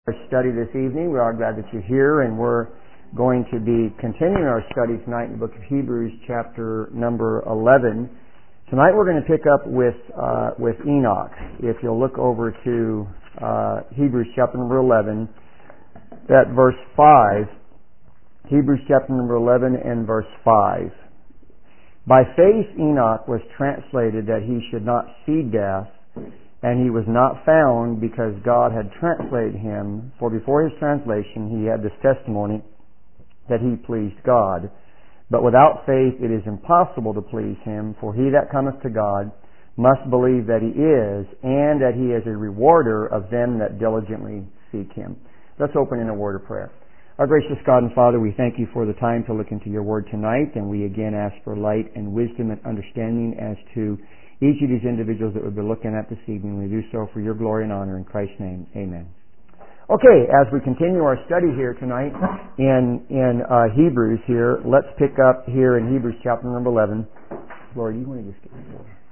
Our study this evening. We are glad that you're here, and we're going to be continuing our study tonight in the book of Hebrews, chapter number 11. Tonight we're going to pick up with Enoch. If you'll look over to Hebrews chapter number 11, that verse 5. Hebrews chapter number 11 and verse 5. By faith Enoch was translated that he should not see death, and he was not found because God had translated him. For before his translation he had this testimony that he pleased God. But without faith it is impossible to please him, for he that cometh to God must believe that he is, and that he is a rewarder of them that diligently seek him. Let's open in a word of prayer. Our gracious God and Father, we thank you for the time to look into your word tonight, and we again ask for light and wisdom and understanding as to each of these individuals that we'll be looking at this evening. We do so for your glory and honor in Christ's name. Amen. Okay, as we continue our study here tonight in Hebrews here, let's pick up here in Hebrews chapter number 11. Lord, you want to just get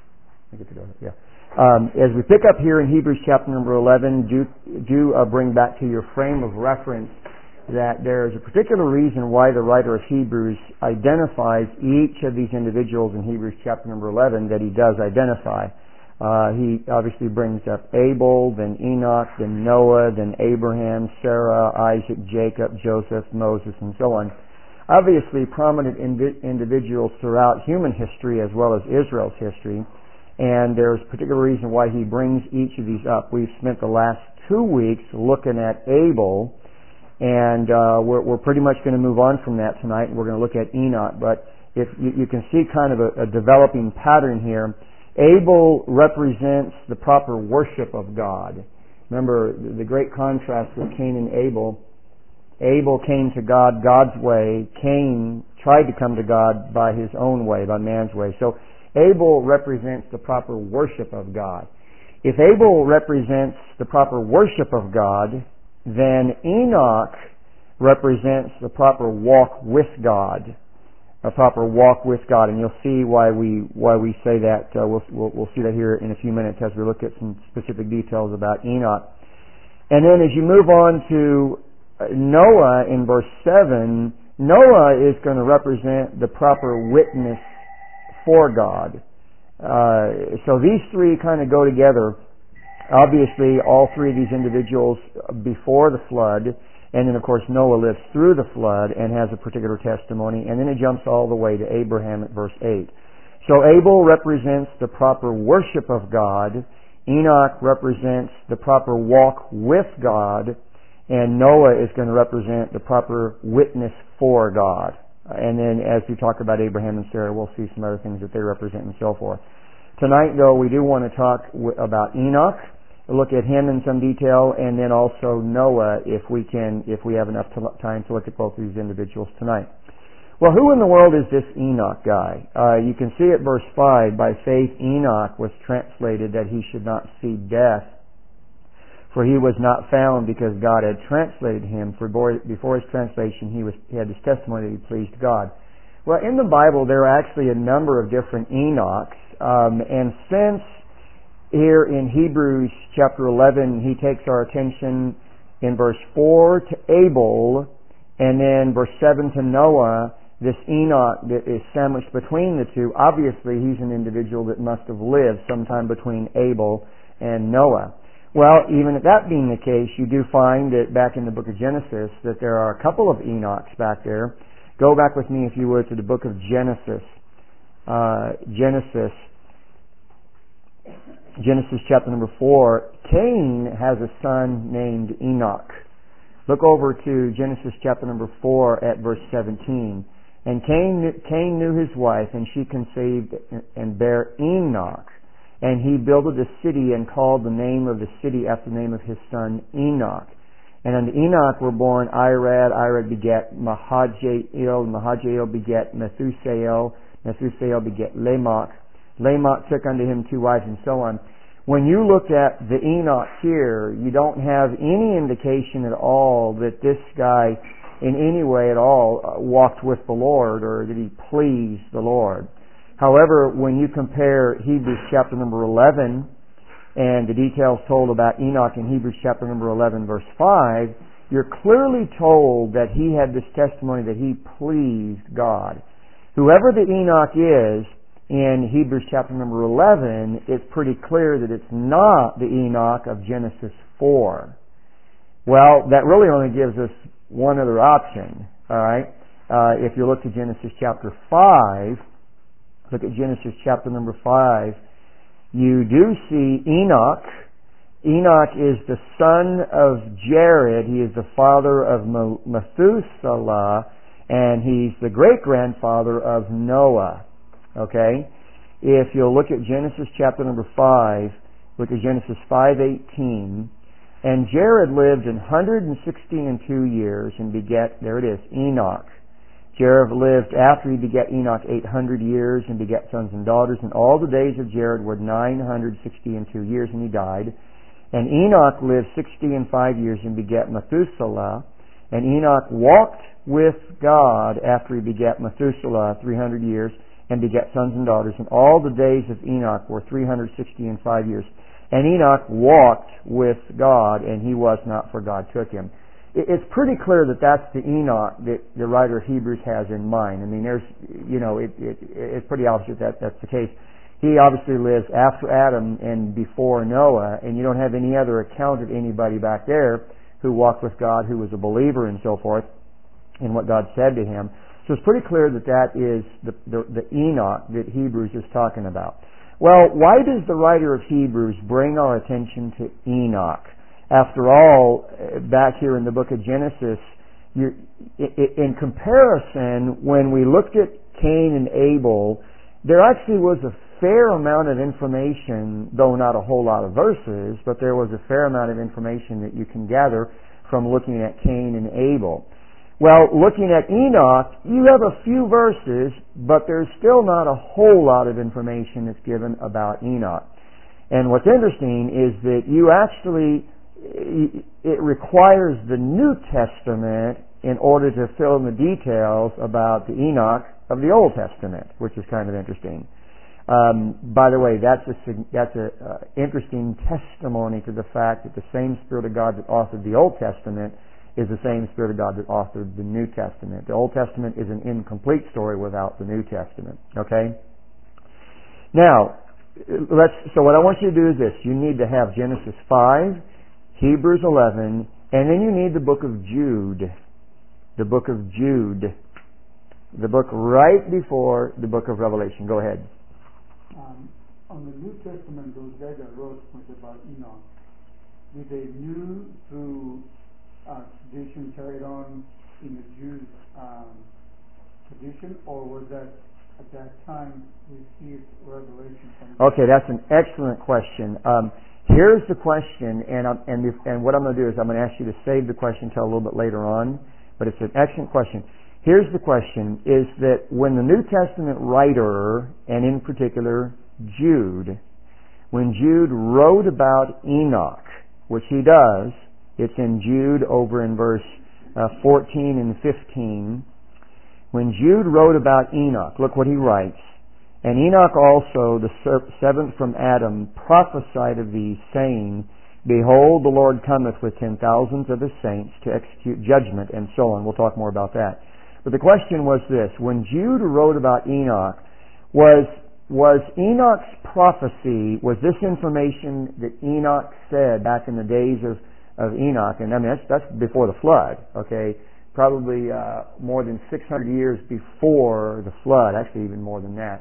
to go? Yeah. As we pick up here in Hebrews chapter number 11, do bring back to your frame of reference that there is a particular reason why the writer of Hebrews identifies each of these individuals in Hebrews chapter number 11 that he does identify. He obviously brings up Abel, then Enoch, then Noah, then Abraham, Sarah, Isaac, Jacob, Joseph, Moses, and so on. Obviously prominent individuals throughout human history as well as Israel's history, and there's a particular reason why he brings each of these up. We've spent the last 2 weeks looking at Abel, and we're pretty much going to move on from that tonight. We're going to look at Enoch, but if you can see kind of a developing pattern here. Abel represents the proper worship of God. Remember the great contrast with Cain and Abel. Abel came to God God's way. Cain tried to come to God by his own way, by man's way. So Abel represents the proper worship of God. If Abel represents the proper worship of God, then Enoch represents the proper walk with God, a proper walk with God, and you'll see why we say that. We'll see that here in a few minutes as we look at some specific details about Enoch. And then as you move on to Noah in verse 7, Noah is going to represent the proper witness for God. So these three kind of go together. Obviously, all three of these individuals before the flood, and then of course Noah lives through the flood and has a particular testimony, and then it jumps all the way to Abraham at verse 8. So Abel represents the proper worship of God, Enoch represents the proper walk with God, and Noah is going to represent the proper witness for God. And then as we talk about Abraham and Sarah, we'll see some other things that they represent and so forth. Tonight, though, we do want to talk about Enoch, look at him in some detail, and then also Noah if we have enough time to look at both of these individuals tonight. Well, who in the world is this Enoch guy? You can see at verse 5, by faith Enoch was translated that he should not see death, for he was not found because God had translated him. For before his translation he had this testimony that he pleased God. Well, in the Bible there are actually a number of different Enochs, and since here in Hebrews chapter 11, he takes our attention in verse 4 to Abel, and then verse 7 to Noah. This Enoch that is sandwiched between the two, obviously he's an individual that must have lived sometime between Abel and Noah. Well, even at that being the case, you do find that back in the book of Genesis that there are a couple of Enochs back there. Go back with me, if you would, to the book of Genesis. Genesis chapter number 4, Cain has a son named Enoch. Look over to Genesis chapter number 4 at verse 17. And Cain knew his wife, and she conceived and bare Enoch. And he builded a city and called the name of the city after the name of his son Enoch. And unto Enoch were born Irad. Irad begat Mahajael. Mahajael begat Methusael. Methusael begat Lamech. Lamech took unto him 2 wives, and so on. When you look at the Enoch here, you don't have any indication at all that this guy in any way at all walked with the Lord or that he pleased the Lord. However, when you compare Hebrews chapter number 11 and the details told about Enoch in Hebrews chapter number 11, verse 5, you're clearly told that he had this testimony that he pleased God. Whoever the Enoch is in Hebrews chapter number 11, it's pretty clear that it's not the Enoch of Genesis 4. Well, that really only gives us one other option, all right? If you look to Genesis chapter 5, look at Genesis chapter number 5, you do see Enoch. Enoch is the son of Jared. He is the father of Methuselah, and he's the great-grandfather of Noah. Okay? If you'll look at Genesis chapter number 5, look at Genesis 5:18, and Jared lived 162 years and begat, there it is, Enoch. Jared lived after he begat Enoch 800 years and begat sons and daughters, and all the days of Jared were 962 years, and he died. And Enoch lived 65 years and begat Methuselah, and Enoch walked with God after he begat Methuselah 300 years and begat sons and daughters, and all the days of Enoch were 365 years. And Enoch walked with God, and he was not, for God took him. It's pretty clear that that's the Enoch that the writer of Hebrews has in mind. I mean, there's, it's pretty obvious that that's the case. He obviously lives after Adam and before Noah, and you don't have any other account of anybody back there who walked with God, who was a believer and so forth, in what God said to him. So it's pretty clear that that is the Enoch that Hebrews is talking about. Well, why does the writer of Hebrews bring our attention to Enoch? After all, back here in the book of Genesis, in comparison, when we looked at Cain and Abel, there actually was a fair amount of information, though not a whole lot of verses, but there was a fair amount of information that you can gather from looking at Cain and Abel. Well, looking at Enoch, you have a few verses, but there's still not a whole lot of information that's given about Enoch. And what's interesting is that you actually, it requires the New Testament in order to fill in the details about the Enoch of the Old Testament, which is kind of interesting. By the way, that's a interesting testimony to the fact that the same Spirit of God that authored the Old Testament is the same Spirit of God that authored the New Testament. The Old Testament is an incomplete story without the New Testament. Okay? Now, so what I want you to do is this. You need to have Genesis 5, Hebrews 11, and then you need the book of Jude. The book of Jude. The book right before the book of Revelation. Go ahead. On the New Testament, those guys that wrote about Enoch, did they knew through tradition carried on in the Jews' tradition, or was that at that time received revelation from God? Okay, that's an excellent question. Here's the question, and what I'm going to do is I'm going to ask you to save the question until a little bit later on, but it's an excellent question. Here's the question, is that when the New Testament writer, and in particular Jude, when Jude wrote about Enoch, which he does, it's in Jude over in verse 14 and 15. When Jude wrote about Enoch, look what he writes. And Enoch also, the seventh from Adam, prophesied of these, saying, Behold, the Lord cometh with 10,000s of his saints to execute judgment, and so on. We'll talk more about that. But the question was this. When Jude wrote about Enoch, was Enoch's prophecy, was this information that Enoch said back in the days of Enoch, and I mean that's before the flood, okay? Probably more than 600 years before the flood, actually even more than that.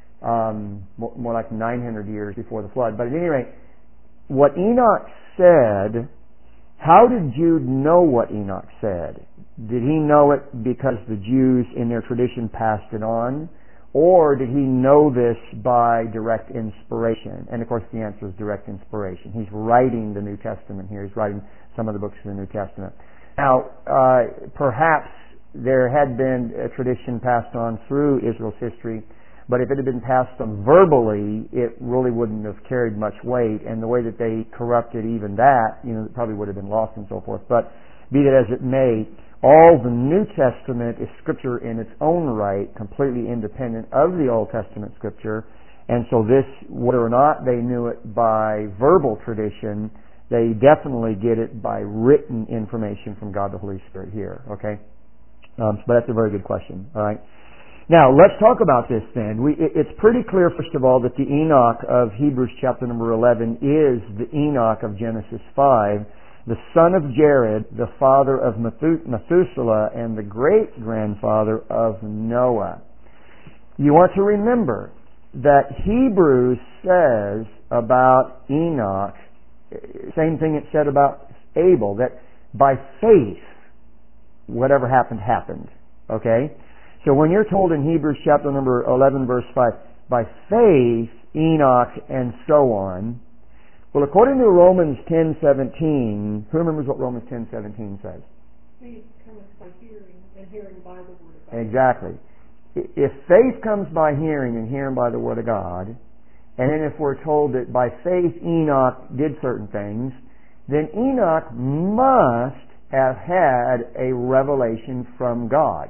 More like 900 years before the flood. But at any rate, what Enoch said, how did Jude know what Enoch said? Did he know it because the Jews in their tradition passed it on? Or did he know this by direct inspiration? And of course the answer is direct inspiration. He's writing the New Testament here. He's writing some of the books of the New Testament. Now, perhaps there had been a tradition passed on through Israel's history, but if it had been passed on verbally, it really wouldn't have carried much weight, and the way that they corrupted even that, it probably would have been lost and so forth. But be that as it may, all the New Testament is Scripture in its own right, completely independent of the Old Testament Scripture, And so this, whether or not they knew it by verbal tradition, they definitely get it by written information from God the Holy Spirit here. Okay? But that's a very good question. All right? Now, let's talk about this then. It's pretty clear, first of all, that the Enoch of Hebrews chapter number 11 is the Enoch of Genesis 5, the son of Jared, the father of Methuselah, and the great-grandfather of Noah. You want to remember that Hebrews says about Enoch, same thing it said about Abel, that by faith, whatever happened, happened. Okay? So when you're told in Hebrews chapter number 11, verse 5, by faith, Enoch, and so on, well, according to Romans 10:17, who remembers what Romans 10:17 says? Faith cometh by hearing, and hearing by the word of God. Exactly. If faith comes by hearing, and hearing by the word of God, and then if we're told that by faith Enoch did certain things, then Enoch must have had a revelation from God.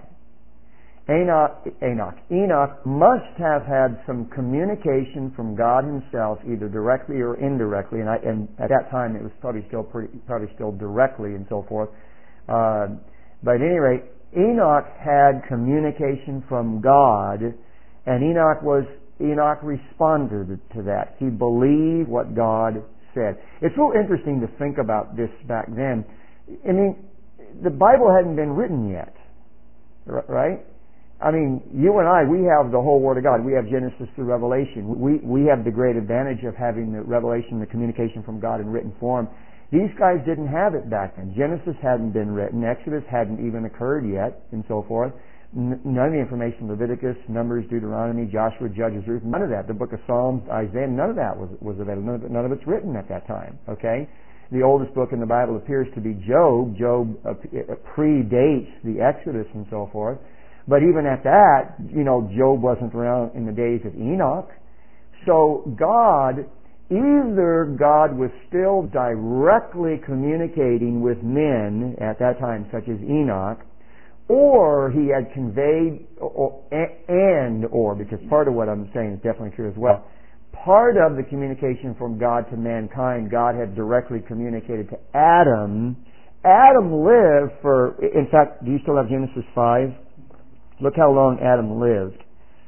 Enoch must have had some communication from God Himself, either directly or indirectly, and at that time it was probably still directly and so forth. But at any rate, Enoch had communication from God, and Enoch responded to that. He believed what God said. It's real interesting to think about this back then. I mean, the Bible hadn't been written yet, right? I mean, you and I, we have the whole Word of God. We have Genesis through Revelation. We have the great advantage of having the revelation, the communication from God in written form. These guys didn't have it back then. Genesis hadn't been written. Exodus hadn't even occurred yet, and so forth. None of the information, Leviticus, Numbers, Deuteronomy, Joshua, Judges, Ruth, none of that. The book of Psalms, Isaiah, none of that was available. None of it's written at that time, okay? The oldest book in the Bible appears to be Job. Job predates the Exodus and so forth. But even at that, Job wasn't around in the days of Enoch. So either God was still directly communicating with men at that time, such as Enoch, or He had conveyed, because part of what I'm saying is definitely true as well, part of the communication from God to mankind, God had directly communicated to Adam. Adam lived in fact, do you still have Genesis 5? Look how long Adam lived.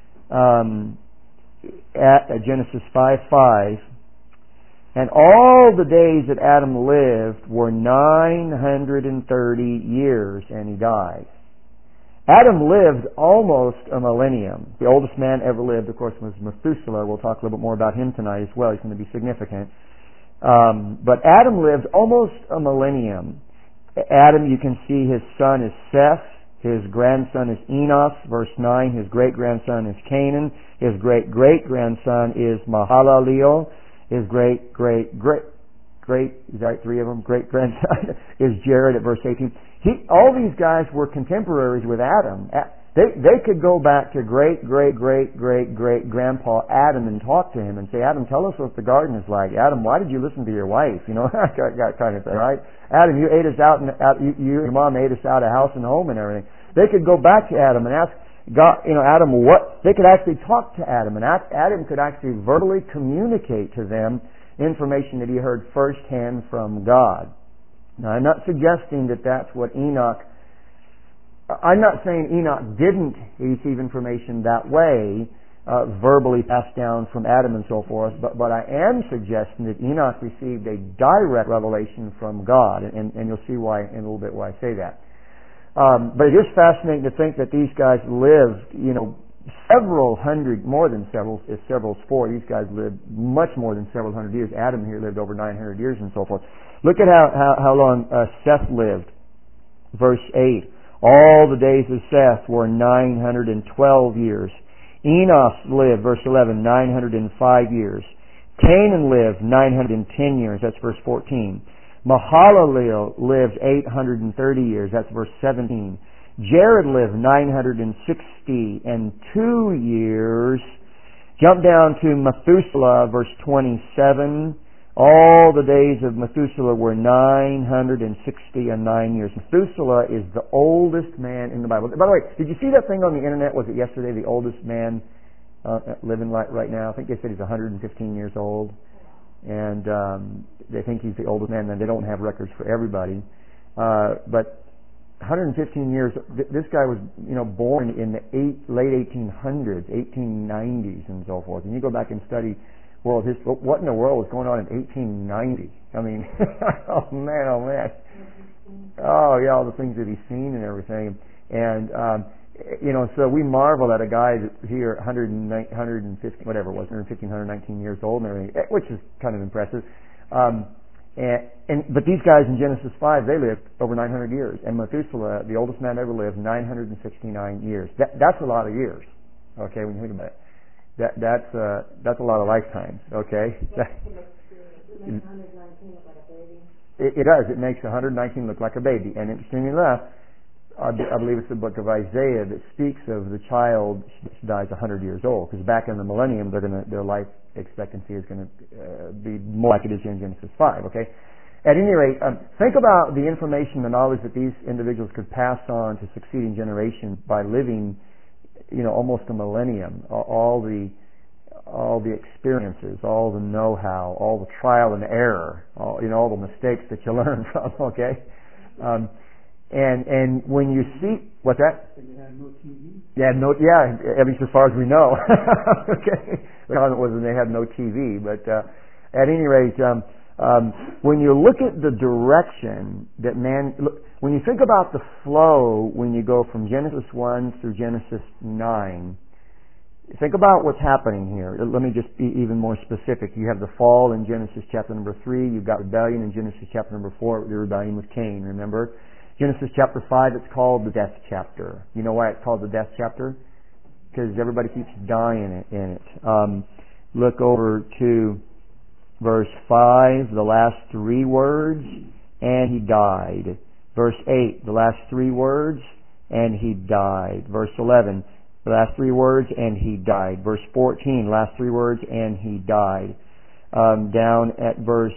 At Genesis 5:5, and all the days that Adam lived were 930 years, and he died. Adam lived almost a millennium. The oldest man ever lived, of course, was Methuselah. We'll talk a little bit more about him tonight as well. He's going to be significant. But Adam lived almost a millennium. Adam, you can see his son is Seth. His grandson is Enos, verse 9. His great-grandson is Canaan. His great-great-grandson is Mahalaleel. His great-great-great, is that three of them? Great-grandson is Jared at verse 18. All these guys were contemporaries with Adam. They could go back to great-great-great-great-great-grandpa Adam and talk to him and say, Adam, tell us what the garden is like. Adam, why did you listen to your wife? That kind of thing, right? Adam, you ate us out, and your mom ate us out of house and home and everything. They could go back to Adam and ask God, Adam, what? They could actually talk to Adam, and Adam could actually verbally communicate to them information that he heard firsthand from God. Now, I'm not suggesting that that's what Enoch. I'm not saying Enoch didn't receive information that way, verbally passed down from Adam and so forth, but I am suggesting that Enoch received a direct revelation from God, and you'll see why in a little bit why I say that. But it is fascinating to think that these guys lived, several hundred, more than several, if several's four, these guys lived much more than several hundred years. Adam here lived over 900 years and so forth. Look at how long Seth lived. Verse 8. All the days of Seth were 912 years. Enos lived, verse 11, 905 years. Canaan lived 910 years. That's verse 14. Mahalaleel lived 830 years. That's verse 17. Jared lived 962 years. Jump down to Methuselah, verse 27. All the days of Methuselah were 969 years. Methuselah is the oldest man in the Bible. By the way, did you see that thing on the internet? Was it yesterday? The oldest man living right now. I think they said he's 115 years old, and they think he's the oldest man. And they don't have records for everybody, but 115 years. This guy was, born in the late 1800s, 1890s, and so forth. And you go back and study world history. What in the world was going on in 1890? I mean, oh man. Oh yeah, all the things that he's seen and everything. And so we marvel at a guy that's here 150, whatever it was, 115, 119 years old and everything, which is kind of impressive. But these guys in Genesis 5, they lived over 900 years. And Methuselah, the oldest man ever lived, 969 years. That's a lot of years. Okay, when you think about it. That's a lot of lifetimes. Okay. It does. It makes 119 look like a baby. And interestingly enough, I believe it's the book of Isaiah that speaks of the child that dies 100 years old. Because back in the millennium, their life expectancy is going to be more like it is in Genesis 5. Okay. At any rate, think about the information, the knowledge that these individuals could pass on to succeeding generations by living, almost a millennium. All the experiences, all the know-how, all the trial and error, all the mistakes that you learn from. Okay. And when you see what's that? They had no TV. At least as far as we know. Okay, the comment was when they had no TV. But at any rate, when you look at the direction that when you think about the flow, when you go from Genesis 1 through Genesis 9, think about what's happening here. Let me just be even more specific. You have the fall in Genesis chapter number 3. You've got rebellion in Genesis chapter number 4. The rebellion with Cain. Remember? Genesis chapter 5, it's called the death chapter. You know why it's called the death chapter? Because everybody keeps dying in it. Look over to verse 5, the last 3 words, and he died. Verse 8, the last 3 words, and he died. Verse 11, the last 3 words, and he died. Verse 14, last 3 words, and he died. Down at verse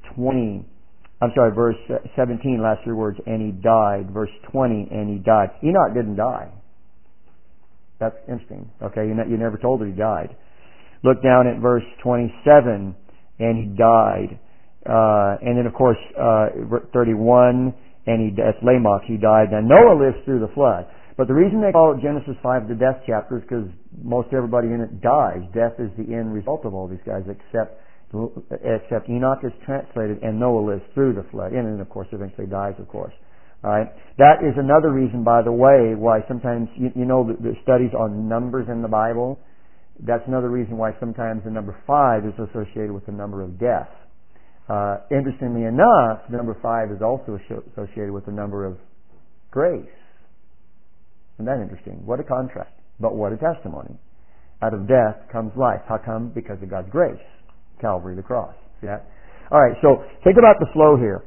17, last 3 words, and he died. Verse 20, and he died. Enoch didn't die. That's interesting. Okay, you never told that he died. Look down at verse 27, and he died. And then, of course, 31, and that's Lamech, he died. Now, Noah lives through the flood. But the reason they call it Genesis 5 the death chapter is because most everybody in it dies. Death is the end result of all these guys, except Enoch is translated and Noah lives through the flood. And then, of course, eventually dies, of course. All right. That is another reason, by the way, why sometimes, the studies on numbers in the Bible, that's another reason why sometimes the number 5 is associated with the number of death. Interestingly enough, the number 5 is also associated with the number of grace. Isn't that interesting? What a contrast. But what a testimony. Out of death comes life. How come? Because of God's grace. Calvary, the cross. See that? All right, so think about the flow here.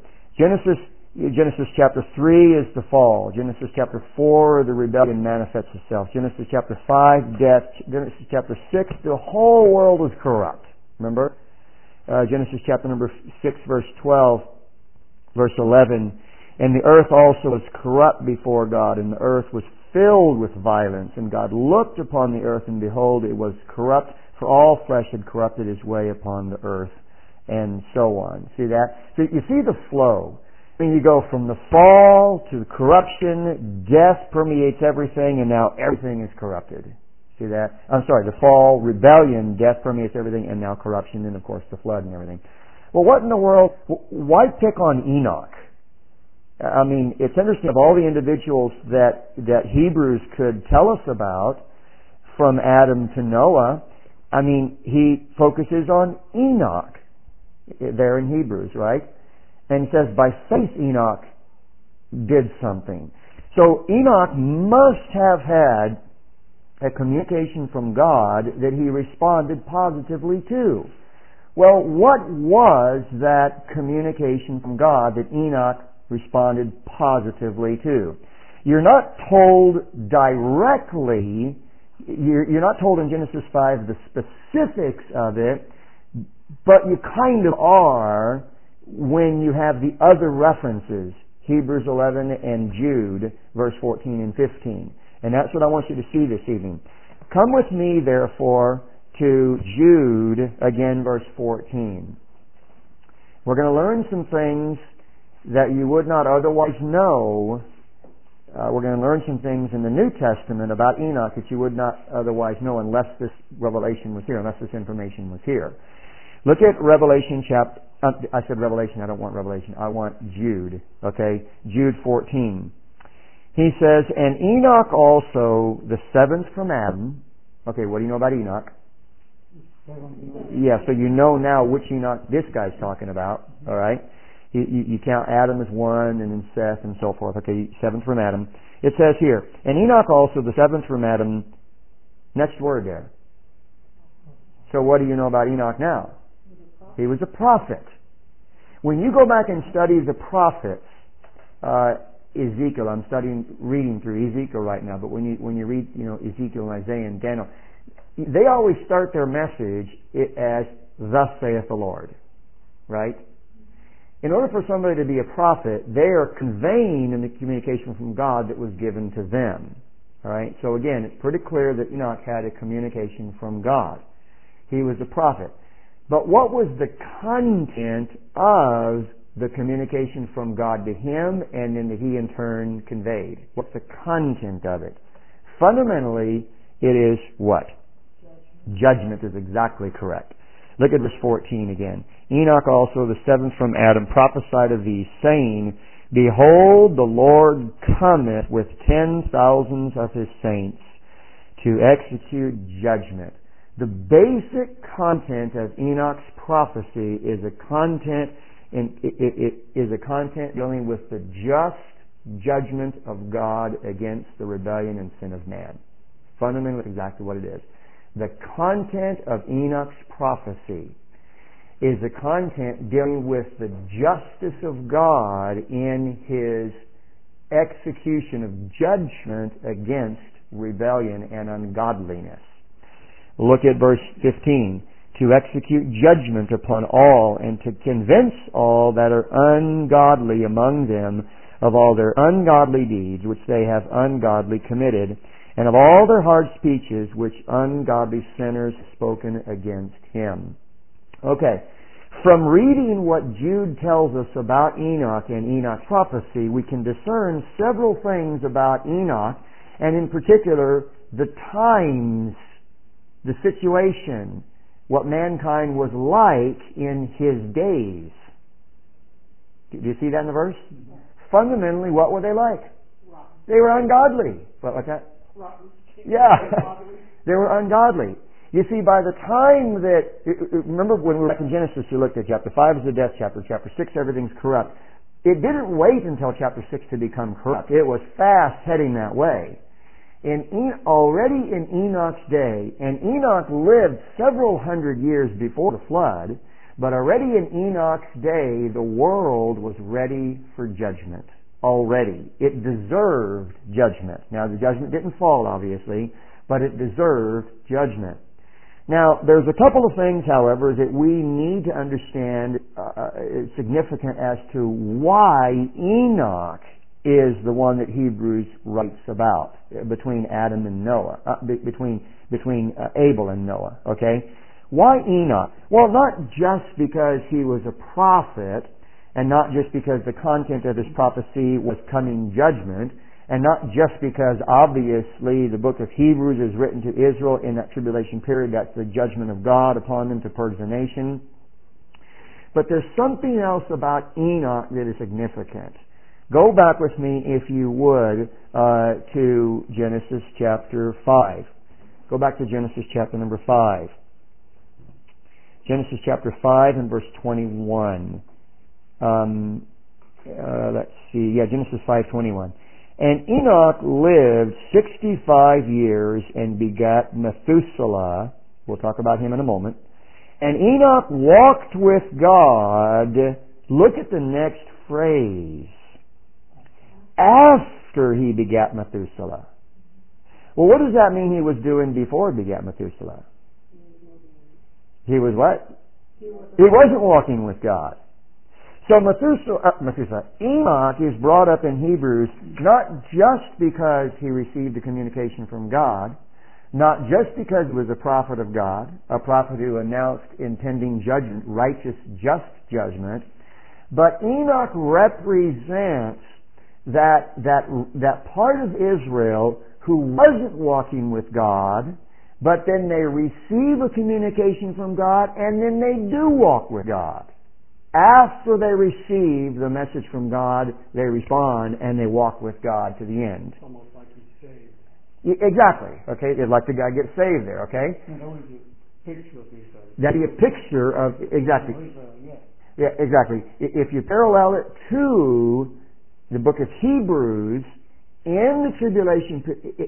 Genesis chapter 3 is the fall. Genesis chapter 4, the rebellion manifests itself. Genesis chapter 5, death. Genesis chapter 6, the whole world was corrupt. Remember? Genesis chapter number 6, verse 12, verse 11. And the earth also was corrupt before God, and the earth was filled with violence. And God looked upon the earth, and behold, it was corrupt, for all flesh had corrupted his way upon the earth, and so on. See that? So you see the flow. I mean, you go from the fall to corruption, death permeates everything, and now everything is corrupted. See that? I'm sorry, the fall, rebellion, death permeates everything, and now corruption, and of course the flood and everything. Well, what in the world? Why pick on Enoch? I mean, it's interesting, of all the individuals that Hebrews could tell us about, from Adam to Noah, I mean, he focuses on Enoch there in Hebrews, right? And he says, by faith Enoch did something. So Enoch must have had a communication from God that he responded positively to. Well, what was that communication from God that Enoch responded positively to? You're not told directly, you're not told in Genesis 5 the specifics of it, but you kind of are when you have the other references, Hebrews 11 and Jude, verse 14 and 15. And that's what I want you to see this evening. Come with me, therefore, to Jude, again, verse 14. We're going to learn some things that you would not otherwise know. We're going to learn some things in the New Testament about Enoch that you would not otherwise know unless this revelation was here, unless this information was here. Look at Revelation chapter... I said Revelation, I don't want Revelation. I want Jude. Okay? Jude 14. He says, and Enoch also, the seventh from Adam. Okay, what do you know about Enoch? Yeah, so you know now which Enoch this guy's talking about. All right? You count Adam as one, and then Seth, and so forth. Okay, seventh from Adam. It says here, and Enoch also, the seventh from Adam. Next word there. So what do you know about Enoch now? He was a prophet. When you go back and study the prophets, Ezekiel, I'm reading through Ezekiel right now, but when you read, Ezekiel and Isaiah and Daniel, they always start their message as, thus saith the Lord. Right? In order for somebody to be a prophet, they are conveying in the communication from God that was given to them. All right? So again, it's pretty clear that Enoch had a communication from God. He was a prophet. But what was the content of the communication from God to him and then that he in turn conveyed? What's the content of it? Fundamentally, it is what? Judgment is exactly correct. Look at verse 14 again. Enoch also, the seventh from Adam, prophesied of these, saying, Behold, the Lord cometh with 10,000s of his saints to execute judgment. The basic content of Enoch's prophecy is a content dealing with the just judgment of God against the rebellion and sin of man. Fundamentally, exactly what it is. The content of Enoch's prophecy is the content dealing with the justice of God in his execution of judgment against rebellion and ungodliness. Look at verse 15. To execute judgment upon all and to convince all that are ungodly among them of all their ungodly deeds which they have ungodly committed, and of all their hard speeches which ungodly sinners have spoken against him. Okay, from reading what Jude tells us about Enoch and Enoch's prophecy, we can discern several things about Enoch, and in particular, the times, the situation, what mankind was like in his days. Do you see that in the verse? Yeah. Fundamentally, what were they like? Rotten. They were ungodly. What, like that? Rotten. Yeah. They were ungodly. You see, by the time that... Remember when we were back in Genesis, you looked at chapter 5 is the death chapter. Chapter 6, everything's corrupt. It didn't wait until chapter 6 to become corrupt. It was fast heading that way. Already in Enoch's day, and Enoch lived several hundred years before the flood, but already in Enoch's day, the world was ready for judgment. Already. It deserved judgment. Now, the judgment didn't fall, obviously, but it deserved judgment. Now, there's a couple of things, however, that we need to understand significant as to why Enoch is the one that Hebrews writes about between Adam and Noah, between Abel and Noah. Okay, why Enoch? Well, not just because he was a prophet, and not just because the content of his prophecy was coming judgment, and not just because obviously the book of Hebrews is written to Israel in that tribulation period. That's the judgment of God upon them to purge the nation. But there's something else about Enoch that is significant. Go back with me, if you would, to Genesis chapter 5. Go back to Genesis chapter number 5. Genesis chapter 5 and verse 21. Let's see. Yeah, Genesis 5:21. And Enoch lived 65 years and begat Methuselah. We'll talk about him in a moment. And Enoch walked with God. Look at the next phrase. After he begat Methuselah. Well, what does that mean he was doing before he begat Methuselah? He was what? He wasn't walking with God. So Enoch is brought up in Hebrews not just because he received the communication from God, not just because he was a prophet of God, a prophet who announced impending judgment, righteous, just judgment, but Enoch represents that part of Israel who wasn't walking with God, but then they receive a communication from God, and then they do walk with God. After they receive the message from God, they respond and they walk with God to the end. It's almost like he's saved. Exactly. Okay, it's like the guy gets saved there. Okay, And always a picture of Israel. that'd be a picture of exactly. Israel, yeah. Yeah, exactly. If you parallel it to the book of Hebrews, in the tribulation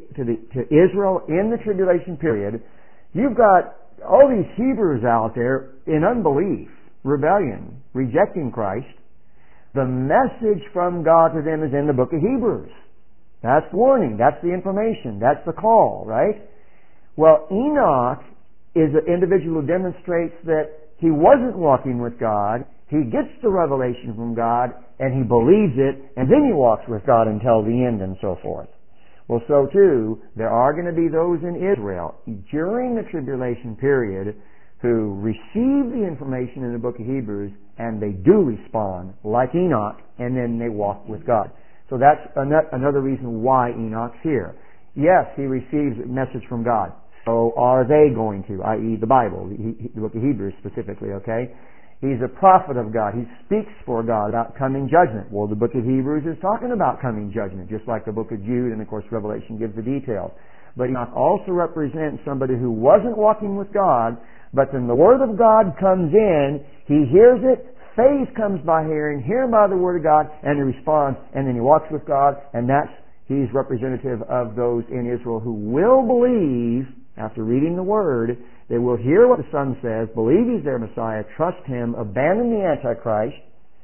to Israel in the tribulation period, you've got all these Hebrews out there in unbelief, rebellion, rejecting Christ. The message from God to them is in the book of Hebrews. That's warning. That's the information. That's the call, right? Well, Enoch is an individual who demonstrates that he wasn't walking with God. He gets the revelation from God, and he believes it, and then he walks with God until the end and so forth. Well, so too, there are going to be those in Israel during the tribulation period who receive the information in the book of Hebrews, and they do respond like Enoch, and then they walk with God. So that's another reason why Enoch's here. Yes, he receives a message from God. So are they going to, i.e. the Bible, the book of Hebrews specifically, okay? He's a prophet of God. He speaks for God about coming judgment. Well, the book of Hebrews is talking about coming judgment, just like the book of Jude, and of course Revelation gives the details. But Enoch also represents somebody who wasn't walking with God, but then the Word of God comes in, he hears it, faith comes by hearing, hearing by the Word of God, and he responds, and then he walks with God, and he's representative of those in Israel who will believe, after reading the Word, they will hear what the Son says, believe He's their Messiah, trust Him, abandon the Antichrist,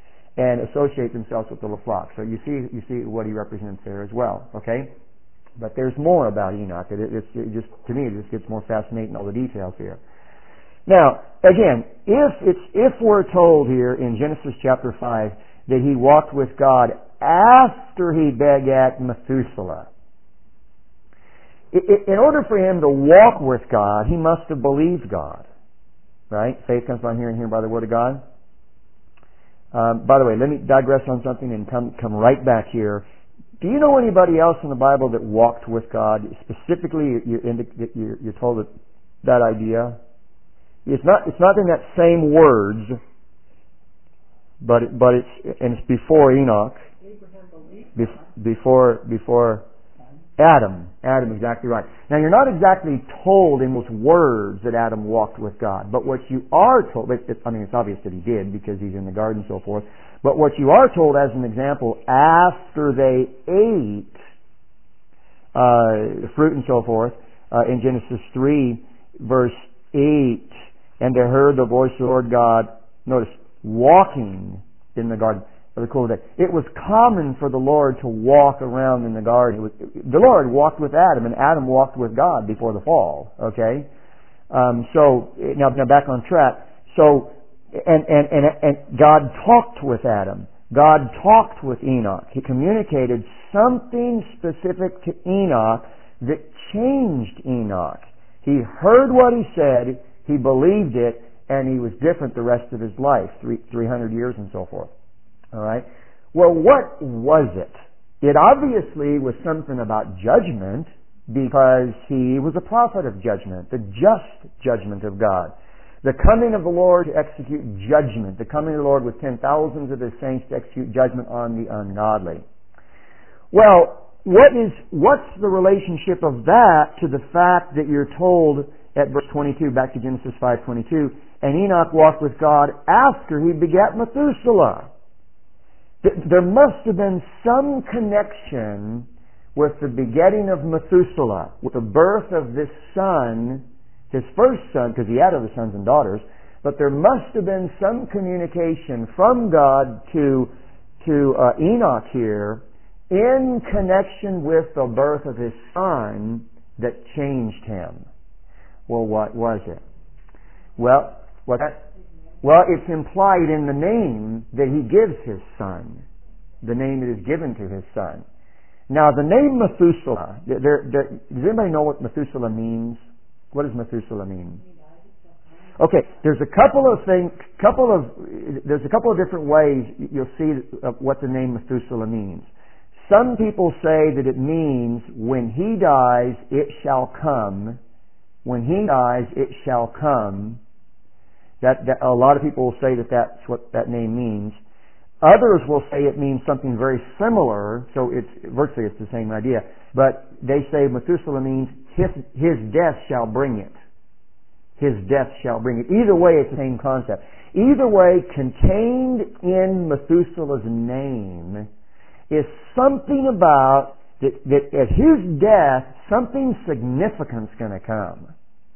and associate themselves with the flock. So you see what he represents there as well. Okay, but there's more about Enoch. To me, it just gets more fascinating, all the details here. Now, again, if we're told here in Genesis chapter 5 that he walked with God after he begat Methuselah, in order for him to walk with God, he must have believed God. Right? Faith comes by hearing, hearing by the Word of God. By the way, let me digress on something and come right back here. Do you know anybody else in the Bible that walked with God? Specifically, you're told that idea. It's not in that same words, but it's before Enoch, before Adam. Adam, exactly right. Now, you're not exactly told in those words that Adam walked with God, but what you are told, it's obvious that he did because he's in the garden and so forth, but what you are told as an example, after they ate the fruit and so forth, in Genesis 3, verse 8, and they heard the voice of the Lord God, notice, walking in the garden. It was common for the Lord to walk around in the garden. The Lord walked with Adam, and Adam walked with God before the fall. Okay, so now back on track. So and God talked with Adam. God talked with Enoch. He communicated something specific to Enoch that changed Enoch. He heard what he said. He believed it, and he was different the rest of his life, 300 years and so forth. All right. Well, what was it? It obviously was something about judgment because he was a prophet of judgment, the just judgment of God. The coming of the Lord to execute judgment. The coming of the Lord with 10,000s of His saints to execute judgment on the ungodly. Well, what's the relationship of that to the fact that you're told at verse 22, back to Genesis 5:22, and Enoch walked with God after he begat Methuselah? There must have been some connection with the begetting of Methuselah, with the birth of this son, his first son, because he had other sons and daughters, but there must have been some communication from God to Enoch here in connection with the birth of his son that changed him. Well, what was it? Well, it's implied in the name that he gives his son, the name that is given to his son. Now, the name Methuselah, does anybody know what Methuselah means? What does Methuselah mean? Okay, there's a couple of different ways you'll see what the name Methuselah means. Some people say that it means when he dies, it shall come. When he dies, it shall come. That a lot of people will say that that's what that name means. Others will say it means something very similar, so it's the same idea. But they say Methuselah means his death shall bring it. His death shall bring it. Either way, it's the same concept. Either way, contained in Methuselah's name is something about that at his death, something significant's going to come.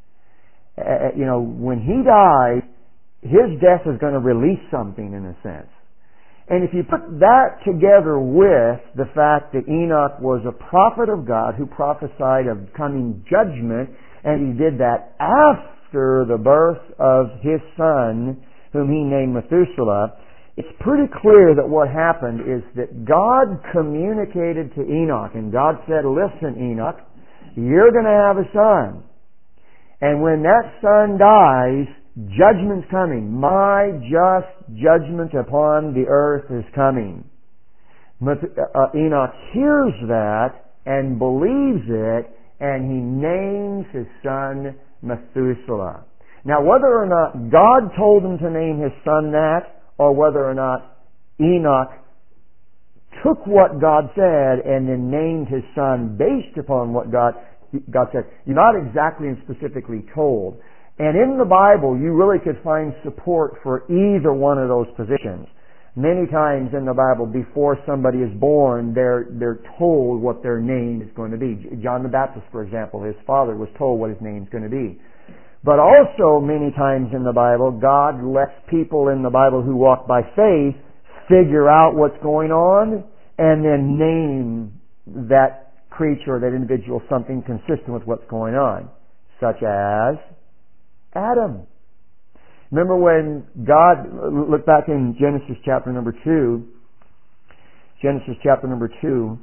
When he dies, his death is going to release something in a sense. And if you put that together with the fact that Enoch was a prophet of God who prophesied of coming judgment, and he did that after the birth of his son, whom he named Methuselah, it's pretty clear that what happened is that God communicated to Enoch, and God said, listen, Enoch, you're going to have a son. And when that son dies, judgment's coming. My just judgment upon the earth is coming. Enoch hears that and believes it, and he names his son Methuselah. Now, whether or not God told him to name his son that, or whether or not Enoch took what God said and then named his son based upon what God said, you're not exactly and specifically told. And in the Bible, you really could find support for either one of those positions. Many times in the Bible, before somebody is born, they're told what their name is going to be. John the Baptist, for example, his father was told what his name is going to be. But also, many times in the Bible, God lets people in the Bible who walk by faith figure out what's going on and then name that creature, that individual, something consistent with what's going on, such as Adam. Remember when God, look back in Genesis chapter number 2, Genesis chapter number 2,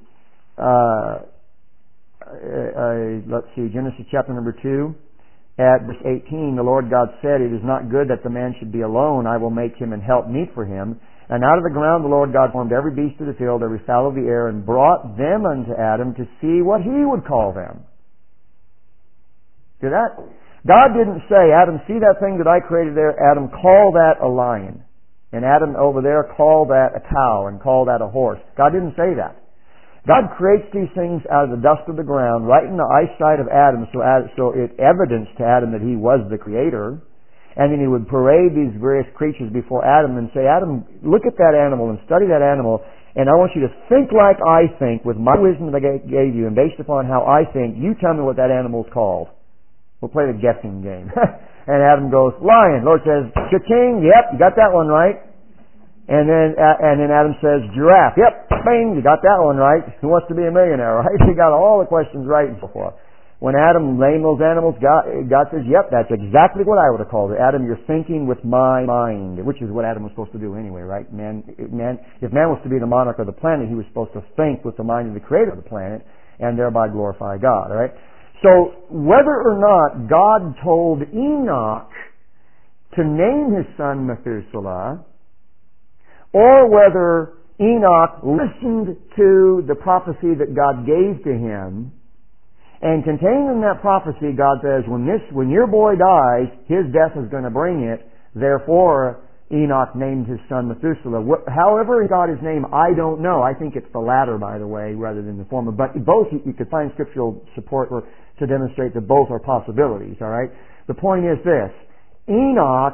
at verse 18, the Lord God said, it is not good that the man should be alone. I will make him and help meet for him. And out of the ground the Lord God formed every beast of the field, every fowl of the air, and brought them unto Adam to see what he would call them. See that? God didn't say, Adam, see that thing that I created there? Adam, call that a lion. And Adam over there, call that a cow, and call that a horse. God didn't say that. God creates these things out of the dust of the ground, right in the eyesight of Adam, so it evidenced to Adam that he was the creator. And then he would parade these various creatures before Adam and say, Adam, look at that animal and study that animal, and I want you to think like I think with my wisdom that I gave you, and based upon how I think, you tell me what that animal's called. We'll play the guessing game. And Adam goes, lion. Lord says, cha-ching, yep, you got that one right. And then Adam says, giraffe. Yep, bing, you got that one right. Who wants to be a millionaire, right? He got all the questions right and so forth. When Adam named those animals, God says, yep, that's exactly what I would have called it. Adam, you're thinking with my mind, which is what Adam was supposed to do anyway, right? If man was to be the monarch of the planet, he was supposed to think with the mind of the creator of the planet and thereby glorify God, all right? So whether or not God told Enoch to name his son Methuselah, or whether Enoch listened to the prophecy that God gave to him, and contained in that prophecy, God says, when your boy dies, his death is going to bring it. Therefore, Enoch named his son Methuselah. However he got his name, I don't know. I think it's the latter, by the way, rather than the former. But both, you could find scriptural support to demonstrate that both are possibilities, all right? The point is this. Enoch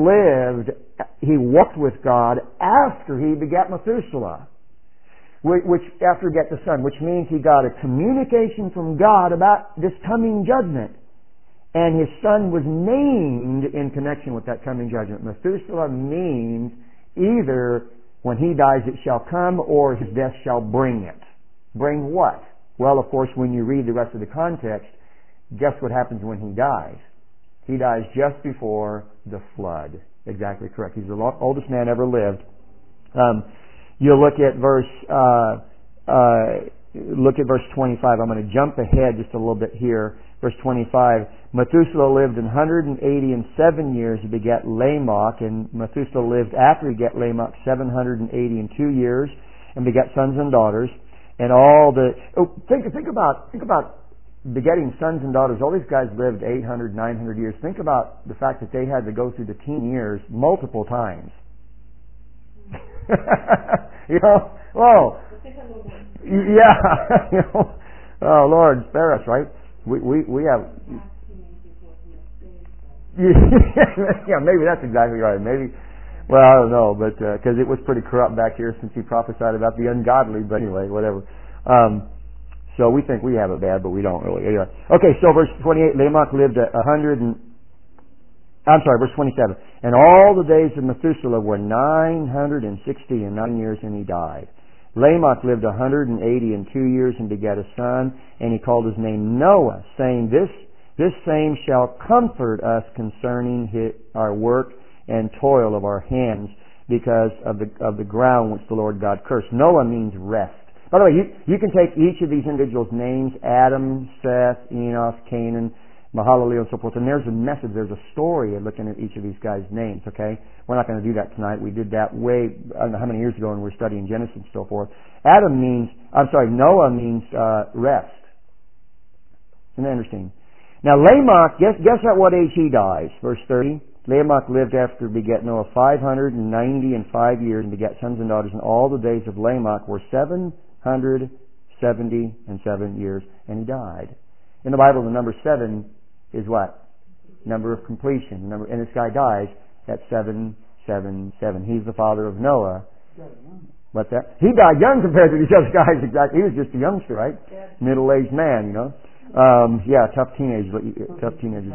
he walked with God after he begat Methuselah, which after he got the son, which means he got a communication from God about this coming judgment. And his son was named in connection with that coming judgment. Methuselah means either when he dies it shall come, or his death shall bring it. Bring what? Well, of course, when you read the rest of the context, guess what happens when he dies? He dies just before the flood. Exactly correct. He's the oldest man ever lived. You look at verse look at verse 25. I'm going to jump ahead just a little bit here. Verse 25. Methuselah lived 187 years. He begat Lamech, and Methuselah lived after he begat Lamech 782 years, and begat sons and daughters. And all the think about begetting sons and daughters. All these guys lived 800, 900 years. Think about the fact that they had to go through the teen years multiple times. You know, whoa. Yeah. You know, oh Lord, spare us, right? We have. Yeah, maybe that's exactly right. Maybe. Well, I don't know, but because it was pretty corrupt back here since he prophesied about the ungodly. But anyway, whatever. So we think we have it bad, but we don't really. Anyway. Okay, so verse 28, Lamech lived verse 27. And all the days of Methuselah were 969 years, and he died. Lamech lived 182 years and begat a son, and he called his name Noah, saying, This same shall comfort us concerning our work and toil of our hands, because of the ground which the Lord God cursed. Noah means rest. By the way, you can take each of these individuals' names, Adam, Seth, Enoch, Canaan, Mahalalel, and so forth, and there's a message, there's a story in looking at each of these guys' names, okay? We're not going to do that tonight. We did that I don't know how many years ago when we were studying Genesis and so forth. Noah means rest. Isn't that interesting? Now Lamech, guess at what age he dies? Verse 30. Lamech lived after begat Noah 595 years and begat sons and daughters, and all the days of Lamech were 777 years, and he died. In the Bible, the number 7 is what? Number of completion. And this guy dies at 777. He's the father of Noah. What's that? He died young compared to these other guys. Exactly. He was just a youngster, right? Middle-aged man, you know. Yeah, tough teenager. Tough teenager.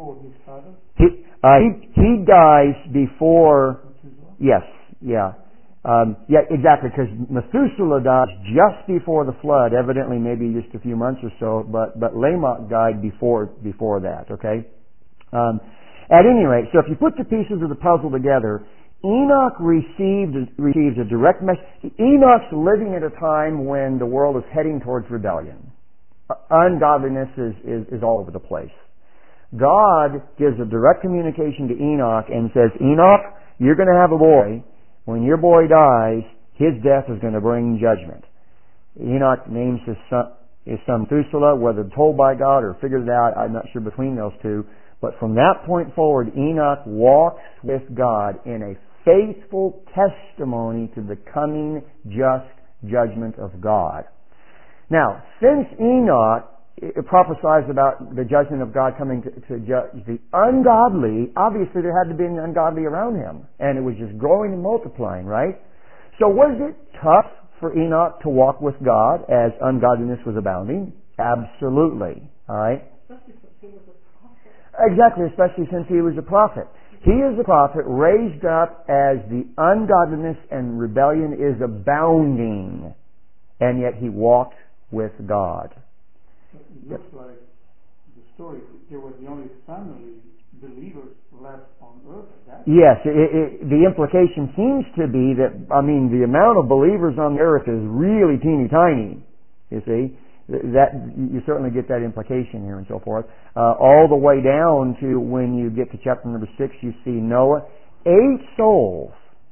He dies before. Yes. Yeah. Yeah, exactly, because Methuselah died just before the flood, evidently maybe just a few months or so, but Lamech died before that, okay? At any rate, so if you put the pieces of the puzzle together, Enoch receives a direct message. Enoch's living at a time when the world is heading towards rebellion. Ungodliness is all over the place. God gives a direct communication to Enoch and says, Enoch, you're going to have a boy. When your boy dies, his death is going to bring judgment. Enoch names his son Methuselah, whether told by God or figured it out, I'm not sure between those two. But from that point forward, Enoch walks with God in a faithful testimony to the coming just judgment of God. Now, since Enoch prophesies about the judgment of God coming to judge the ungodly, obviously there had to be an ungodly around him. And it was just growing and multiplying, right? So was it tough for Enoch to walk with God as ungodliness was abounding? Absolutely. All right? Exactly, especially since he was a prophet. He is a prophet raised up as the ungodliness and rebellion is abounding. And yet he walked with God. It looks like the story, there was the only family believers left on earth at that time. Yes, the implication seems to be that, the amount of believers on the earth is really teeny tiny, you see. That you certainly get that implication here and so forth. All the way down to when you get to chapter number 6, you see Noah. 8 souls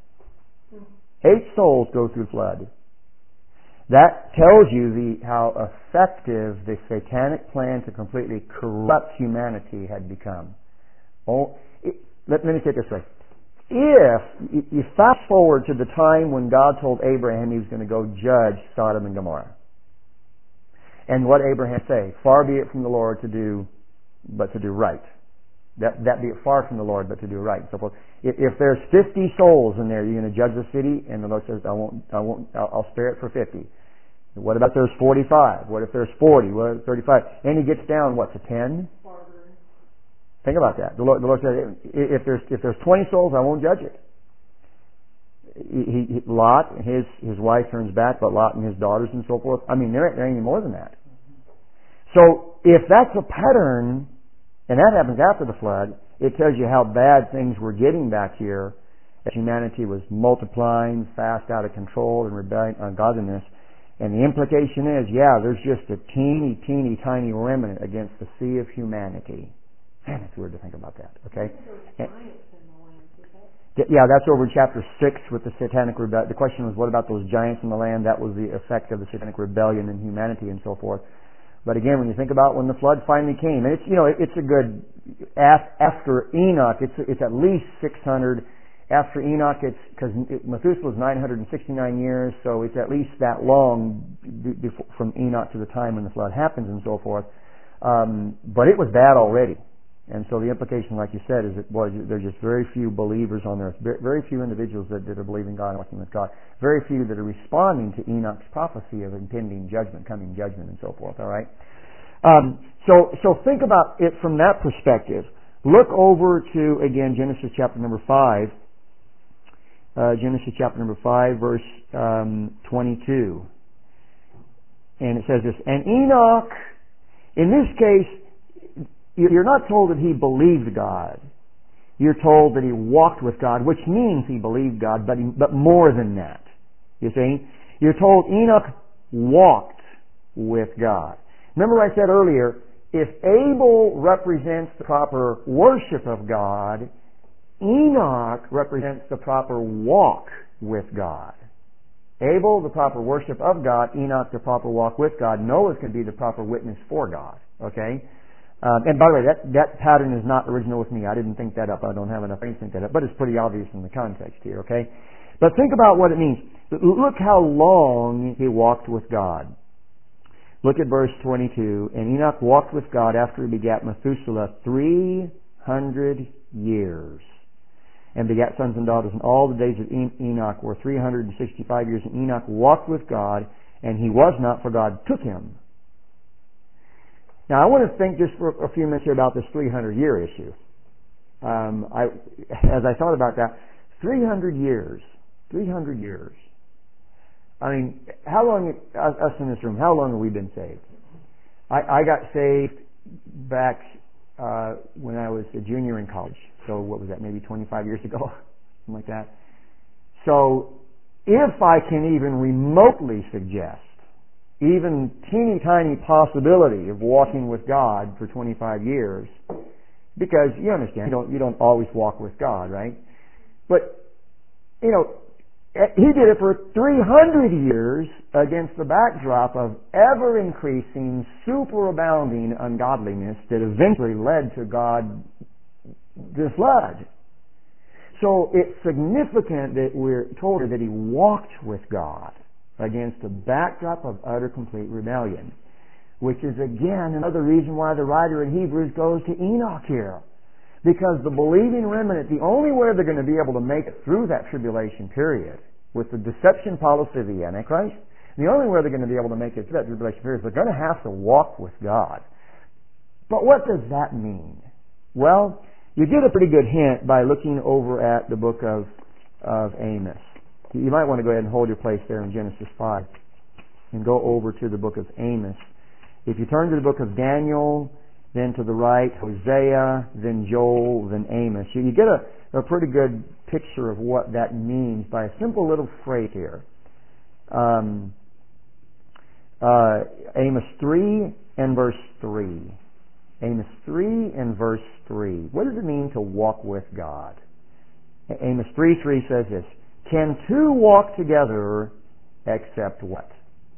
go through the flood. That tells you how effective the satanic plan to completely corrupt humanity had become. Let me say it this way. If you fast forward to the time when God told Abraham he was going to go judge Sodom and Gomorrah. And what Abraham say? Far be it from the Lord to do right. That be it far from the Lord, but to do right. So if there's 50 souls in there, you're going to judge the city, and the Lord says, I'll spare it for 50. What about if there's 45? What if there's 40? What if 35? And he gets down, to 10? Think about that. The Lord said, if there's 20 souls, I won't judge it. Lot, his wife turns back, but Lot and his daughters and so forth. There ain't any more than that. So if that's a pattern, and that happens after the flood, it tells you how bad things were getting back here as humanity was multiplying fast out of control and rebellion, ungodliness. And the implication is, yeah, there's just a teeny, teeny, tiny remnant against the sea of humanity. Man, it's weird to think about that, okay? Yeah, that's over in chapter 6 with the satanic rebellion. The question was, what about those giants in the land? That was the effect of the satanic rebellion in humanity and so forth. But again, when you think about when the flood finally came, and it's a good, after Enoch, it's at least 600. After Enoch, it's, because Methuselah was 969 years, so it's at least that long from Enoch to the time when the flood happens and so forth. But it was bad already. And so the implication, like you said, is there's just very few believers on earth, very few individuals that are believing God and walking with God, very few that are responding to Enoch's prophecy of impending judgment, coming judgment, and so forth. All right. So think about it from that perspective. Look over to again Genesis chapter number 5. Genesis chapter number 5, verse 22, and it says this: And Enoch, in this case, you're not told that he believed God. You're told that he walked with God, which means he believed God, but more than that. You see? You're told Enoch walked with God. Remember I said earlier, if Abel represents the proper worship of God, Enoch represents the proper walk with God. Abel, the proper worship of God. Enoch, the proper walk with God. Noah can be the proper witness for God. Okay? And by the way, that pattern is not original with me. I didn't think that up. I don't have enough to think that up. But it's pretty obvious in the context here, okay? But think about what it means. Look how long he walked with God. Look at verse 22. And Enoch walked with God after he begat Methuselah 300 years. And begat sons and daughters. And all the days of Enoch were 365 years. And Enoch walked with God, and he was not, for God took him. Now, I want to think just for a few minutes here about this 300-year issue. As I thought about that, 300 years. I mean, how long, us in this room, how long have we been saved? I got saved back when I was a junior in college. So what was that, maybe 25 years ago? Something like that. So if I can even remotely suggest even teeny tiny possibility of walking with God for 25 years, because you understand, you don't always walk with God, right? But, he did it for 300 years against the backdrop of ever-increasing, superabounding ungodliness that eventually led to the flood. So it's significant that we're told that he walked with God against the backdrop of utter, complete rebellion, which is again another reason why the writer in Hebrews goes to Enoch here. Because the believing remnant, the only way they're going to be able to make it through that tribulation period with the deception policy of the Antichrist, the only way they're going to be able to make it through that tribulation period is they're going to have to walk with God. But what does that mean? Well, you get a pretty good hint by looking over at the book of Amos. You might want to go ahead and hold your place there in Genesis 5 and go over to the book of Amos. If you turn to the book of Daniel, then to the right, Hosea, then Joel, then Amos, you get a pretty good picture of what that means by a simple little phrase here. Amos 3 and verse 3. Amos 3 and verse 3. What does it mean to walk with God? Amos 3:3 says this: Can two walk together except what?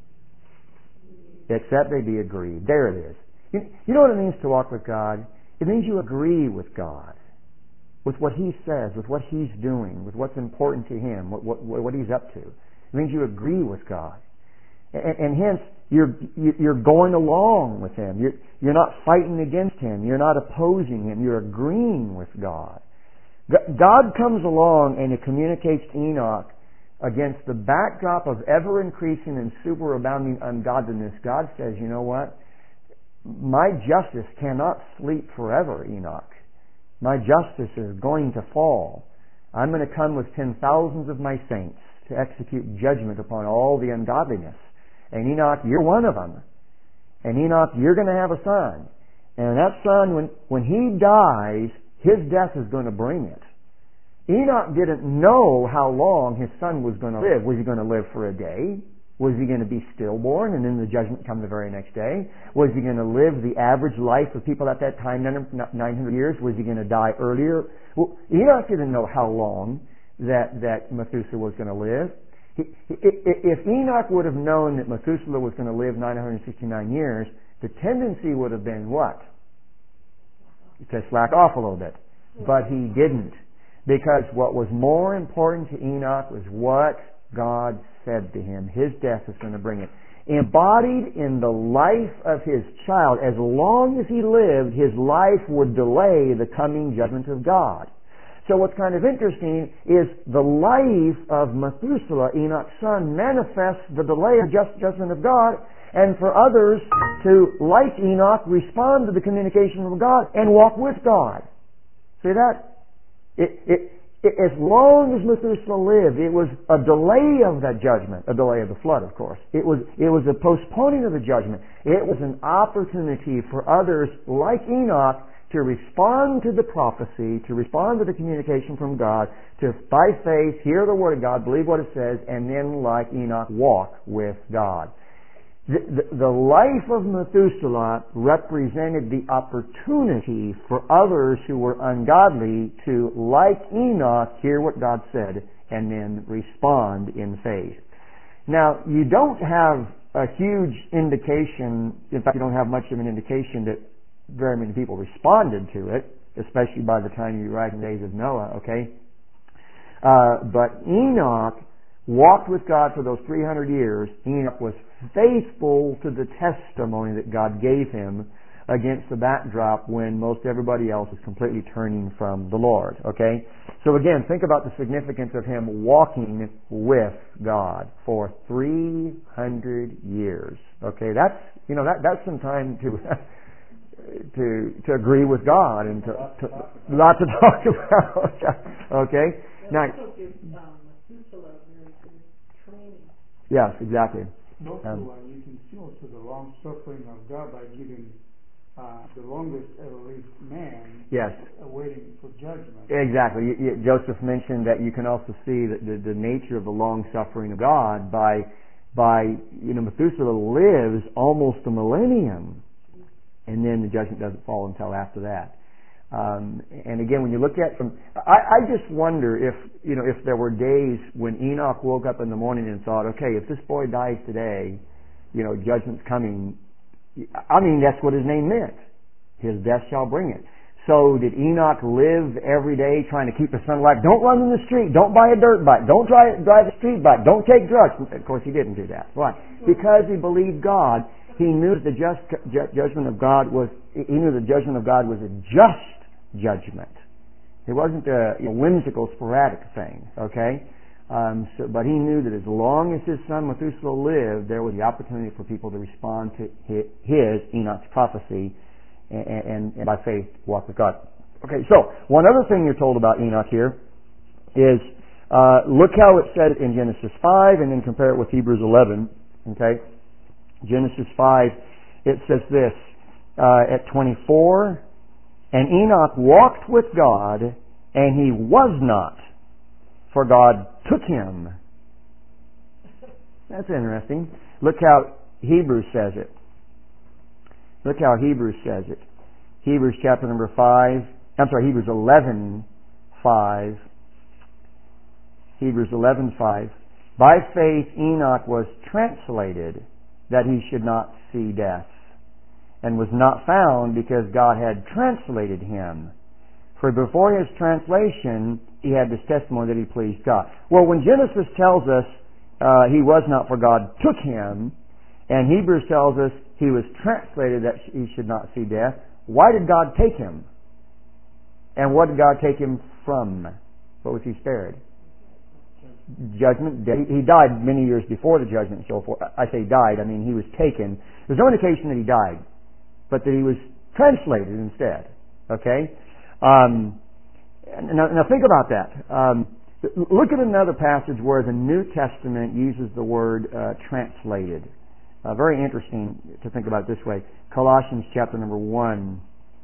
Except they be agreed. There it is. You know what it means to walk with God? It means you agree with God, with what He says, with what He's doing, with what's important to Him, what He's up to. It means you agree with God, and hence you're going along with Him. You're not fighting against Him. You're not opposing Him. You're agreeing with God. God comes along and He communicates to Enoch against the backdrop of ever-increasing and superabounding ungodliness. God says, you know what? My justice cannot sleep forever, Enoch. My justice is going to fall. I'm going to come with 10,000s of my saints to execute judgment upon all the ungodliness. And Enoch, you're one of them. And Enoch, you're going to have a son. And that son, when he dies, his death is going to bring it. Enoch didn't know how long his son was going to live. Was he going to live for a day? Was he going to be stillborn and then the judgment come the very next day? Was he going to live the average life of people at that time, 900 years? Was he going to die earlier? Well, Enoch didn't know how long that Methuselah was going to live. If Enoch would have known that Methuselah was going to live 969 years, the tendency would have been what? To slack off a little bit. But he didn't. Because what was more important to Enoch was what God said to him. His death is going to bring it. Embodied in the life of his child, as long as he lived, his life would delay the coming judgment of God. So what's kind of interesting is the life of Methuselah, Enoch's son, manifests the delay of judgment of God, and for others to, like Enoch, respond to the communication of God and walk with God. See that? As long as Methuselah lived, it was a delay of that judgment, a delay of the flood, of course. It was a postponing of the judgment. It was an opportunity for others, like Enoch, to respond to the prophecy, to respond to the communication from God, to, by faith, hear the Word of God, believe what it says, and then, like Enoch, walk with God. The life of Methuselah represented the opportunity for others who were ungodly to, like Enoch, hear what God said and then respond in faith. Now, you don't have a huge indication, in fact, you don't have much of an indication that very many people responded to it, especially by the time you write in the days of Noah, okay? But Enoch walked with God for those 300 years. Enoch was faithful to the testimony that God gave him against the backdrop when most everybody else is completely turning from the Lord. Okay? So again, think about the significance of him walking with God for 300 years. Okay? That's some time to agree with God and to lot to talk about. Okay? Now, yes, exactly. Also, you can see also the long suffering of God by giving the longest ever lived man waiting for judgment. Exactly. Joseph mentioned that you can also see the nature of the long suffering of God by Methuselah lives almost a millennium, and then the judgment doesn't fall until after that. And again, when you look at I just wonder if there were days when Enoch woke up in the morning and thought, okay, if this boy dies today, judgment's coming. I mean, that's what his name meant. His death shall bring it. So did Enoch live every day trying to keep his son alive? Don't run in the street. Don't buy a dirt bike. Don't drive a street bike. Don't take drugs. Of course, he didn't do that. Why? Because he believed God. He knew that the judgment of God was. He knew the judgment of God was a just judgment. It wasn't a whimsical, sporadic thing. Okay, but he knew that as long as his son Methuselah lived, there was the opportunity for people to respond to his Enoch's prophecy and by faith walk with God. Okay, so one other thing you're told about Enoch here is look how it said in Genesis 5, and then compare it with Hebrews 11. Okay. Genesis 5, it says this, at 24, and Enoch walked with God, and he was not, for God took him. That's interesting. Look how Hebrews says it. Look how Hebrews says it. Hebrews chapter number 5, Hebrews 11:5. Hebrews 11:5. By faith Enoch was translated that he should not see death, and was not found because God had translated him. For before his translation he had this testimony that he pleased God. Well, when Genesis tells us he was not, for God took him, and Hebrews tells us he was translated that he should not see death, why did God take him? And what did God take him from? What was he spared? Judgment. He died many years before the judgment and so forth. I say died, I mean he was taken. There's no indication that he died, but that he was translated instead. Okay? Now think about that. Look at another passage where the New Testament uses the word translated. Very interesting to think about it this way. Colossians chapter number 1.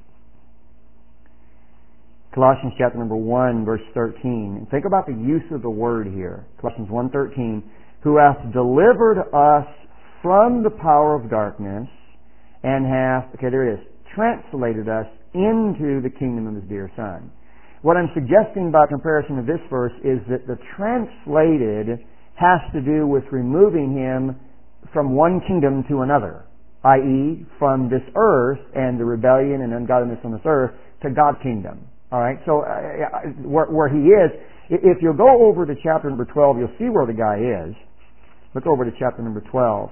Colossians chapter number 1, verse 13. Think about the use of the word here. Colossians 1:13. who hath delivered us from the power of darkness, and hath, okay, there it is, translated us into the kingdom of His dear Son. What I'm suggesting by comparison of this verse is that the translated has to do with removing Him from one kingdom to another, i.e., from this earth and the rebellion and ungodliness on this earth to God's kingdom. All right, so where He is, if you'll go over to chapter number 12, you'll see where the guy is. Look over to chapter number 12.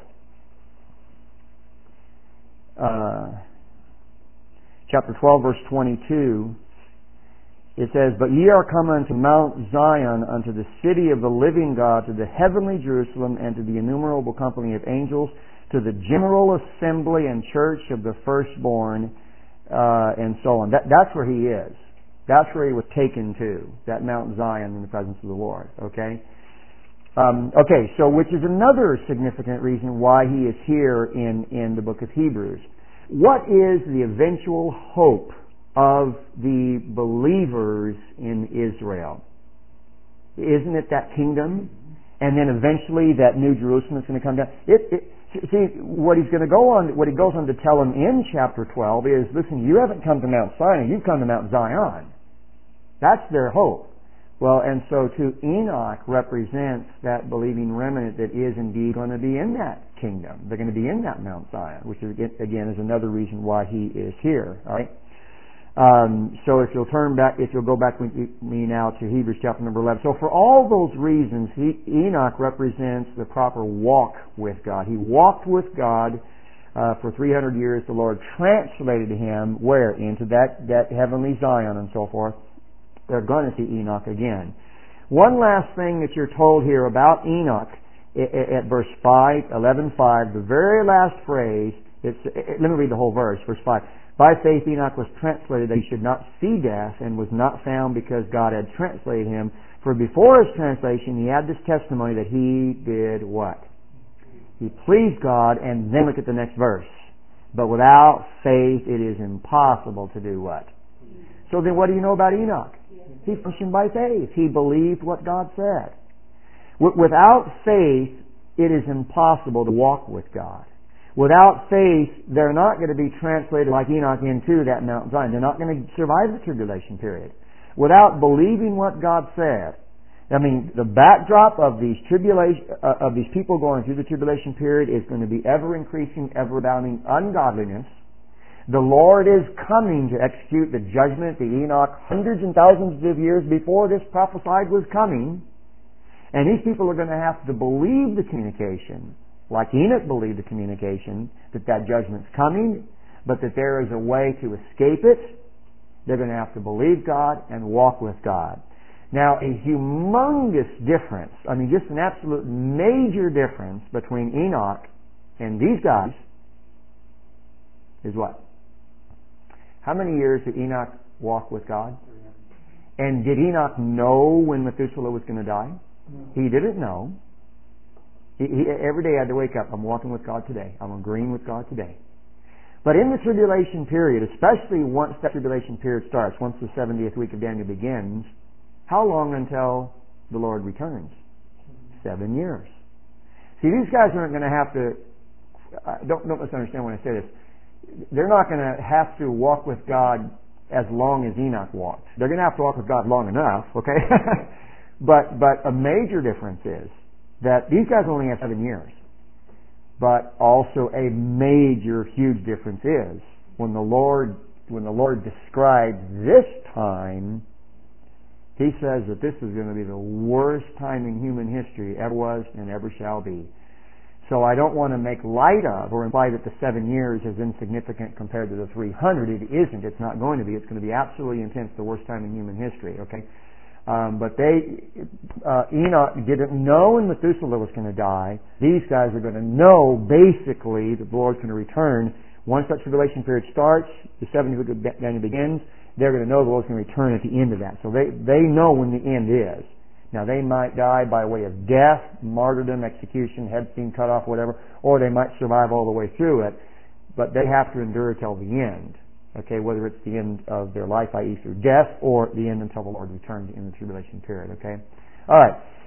Chapter 12, verse 22. It says, "But ye are come unto Mount Zion, unto the city of the living God, to the heavenly Jerusalem, and to the innumerable company of angels, to the general assembly and church of the firstborn," and so on. That's where He is. That's where He was taken to, that Mount Zion in the presence of the Lord. Okay? So which is another significant reason why He is here in the book of Hebrews. What is the eventual hope of the believers in Israel? Isn't it that kingdom? And then eventually that New Jerusalem is going to come down. See, what He goes on to tell them in chapter 12 is, listen, you haven't come to Mount Sinai, you've come to Mount Zion. That's their hope. Well, and so too, Enoch represents that believing remnant that is indeed going to be in that kingdom. They're going to be in that Mount Zion, which is, again, is another reason why he is here. All right. So if you'll go back with me now to Hebrews chapter number 11. So for all those reasons, Enoch represents the proper walk with God. He walked with God for 300 years. The Lord translated him where? Into that heavenly Zion and so forth. They're going to see Enoch again. One last thing that you're told here about Enoch at verse 11:5, the very last phrase. Let me read the whole verse, verse 5. "By faith Enoch was translated that he should not see death, and was not found because God had translated him. For before his translation he had this testimony that he did" what? He pleased God. And then look at the next verse. "But without faith it is impossible to do" what? So then what do you know about Enoch? He functioned by faith. He believed what God said. Without faith, it is impossible to walk with God. Without faith, they're not going to be translated like Enoch into that Mount Zion. They're not going to survive the tribulation period. Without believing what God said, I mean, the backdrop of these people going through the tribulation period is going to be ever increasing, ever abounding ungodliness. The Lord is coming to execute the judgment that Enoch hundreds and thousands of years before this prophesied was coming. And these people are going to have to believe the communication, like Enoch believed the communication, that judgment's coming, but that there is a way to escape it. They're going to have to believe God and walk with God. Now, a humongous difference, just an absolute major difference between Enoch and these guys is what? How many years did Enoch walk with God? And did Enoch know when Methuselah was going to die? No. He didn't know. He every day had to wake up, I'm walking with God today. I'm agreeing with God today. But in the tribulation period, especially once that tribulation period starts, once the 70th week of Daniel begins, how long until the Lord returns? 7 years. See, these guys aren't going to have to, don't misunderstand when I say this, they're not going to have to walk with God as long as Enoch walked. They're going to have to walk with God long enough, okay? But a major difference is that these guys only have 7 years. But also a major, huge difference is when the Lord describes this time, He says that this is going to be the worst time in human history ever was and ever shall be. So I don't want to make light of or imply that the 7 years is insignificant compared to the 300. It isn't. It's not going to be. It's going to be absolutely intense, the worst time in human history. Okay, but Enoch didn't know when Methuselah was going to die. These guys are going to know basically that the Lord's going to return. Once that tribulation period starts, the 70th week of Daniel begins. They're going to know the Lord's going to return at the end of that. So they know when the end is. Now, they might die by way of death, martyrdom, execution, head being cut off, whatever, or they might survive all the way through it, but they have to endure till the end, okay, whether it's the end of their life, i.e. through death, or the end until the Lord returns in the tribulation period, okay? All right.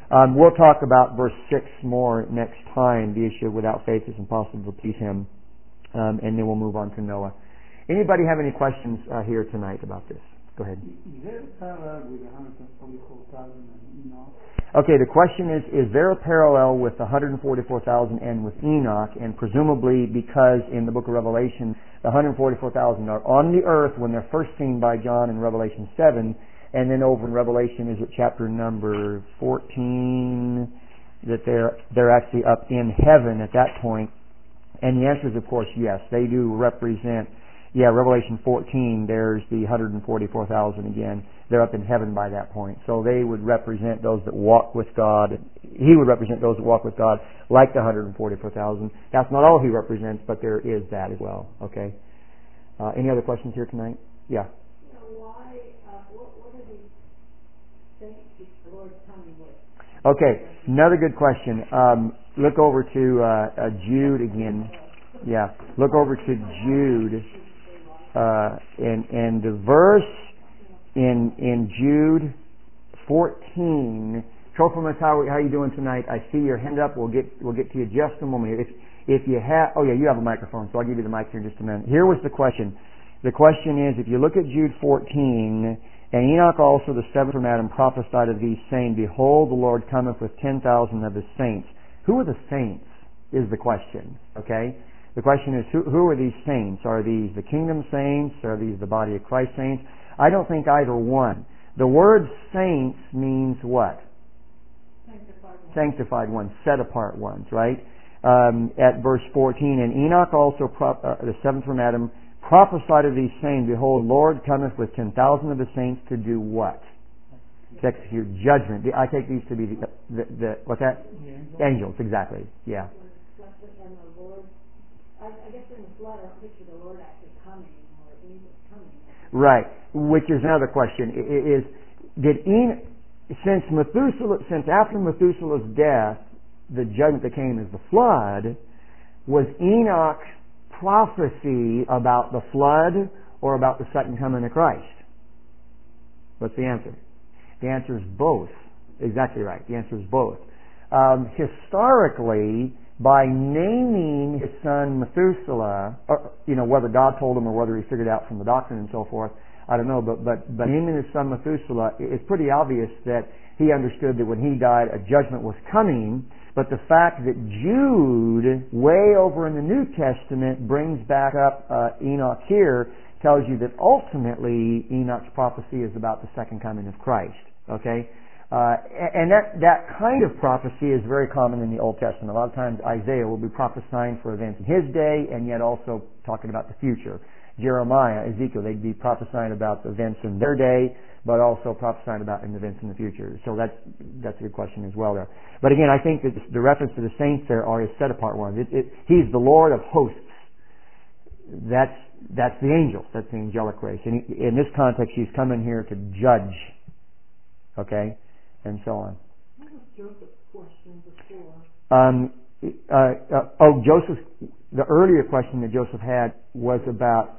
We'll talk about verse 6 more next time, the issue of without faith it's impossible to please Him. And then we'll move on to Noah. Anybody have any questions here tonight about this? Go ahead. Is there a parallel with 144,000 and Enoch? Okay, the question is there a parallel with 144,000 and with Enoch? And presumably because in the book of Revelation, the 144,000 are on the earth when they're first seen by John in Revelation 7, and then over in Revelation, is it chapter number 14, that they're actually up in heaven at that point? And the answer is, of course, yes. They do represent, Revelation 14, there's the 144,000 again. They're up in heaven by that point. So they would represent those that walk with God. He would represent those that walk with God like the 144,000. That's not all He represents, but there is that as well. Okay. Any other questions here tonight? Yeah. Why, what are these saints the Lord coming with? Okay, another good question. Look over to Jude again. Yeah, look over to Jude. And the verse in Jude 14. Trophimus, how are you doing tonight? I see your hand up. We'll get to you just a moment. If you have, you have a microphone, so I'll give you the mic here in just a minute. Here was the question. The question is, if you look at Jude 14, and Enoch also the seventh from Adam prophesied of these, saying, Behold, the Lord cometh with 10,000 of His saints. Who are the saints? Is the question. Okay. The question is, who are these saints? Are these the kingdom saints? Are these the body of Christ saints? I don't think either one. The word saints means what? Sanctified ones, set apart ones, right? At verse 14, and Enoch also, the seventh from Adam, prophesied of these, saying, Behold, Lord cometh with 10,000 of His saints to do what? To execute judgment. I take these to be the what's that? Angels, exactly. Yeah. I guess in the flood, I picture the Lord actually coming, or angels coming. Right. Which is another question. Since after Methuselah's death, the judgment that came is the flood, was Enoch's prophecy about the flood or about the second coming of Christ? What's the answer? The answer is both. Exactly right. The answer is both. Historically, by naming his son Methuselah, whether God told him or whether he figured out from the doctrine and so forth, I don't know, but naming his son Methuselah, it's pretty obvious that he understood that when he died, a judgment was coming. But the fact that Jude, way over in the New Testament, brings back up Enoch here, tells you that ultimately Enoch's prophecy is about the second coming of Christ. Okay? And that kind of prophecy is very common in the Old Testament. A lot of times Isaiah will be prophesying for events in his day and yet also talking about the future. Jeremiah, Ezekiel, they'd be prophesying about the events in their day, but also prophesying about events in the future. So that's a good question as well there. But again, I think that the reference to the saints there are His set apart ones. He's the Lord of hosts. That's the angels. That's the angelic race. And in this context, He's coming here to judge. Okay? And so on. What was Joseph's question before? Joseph. The earlier question that Joseph had was about.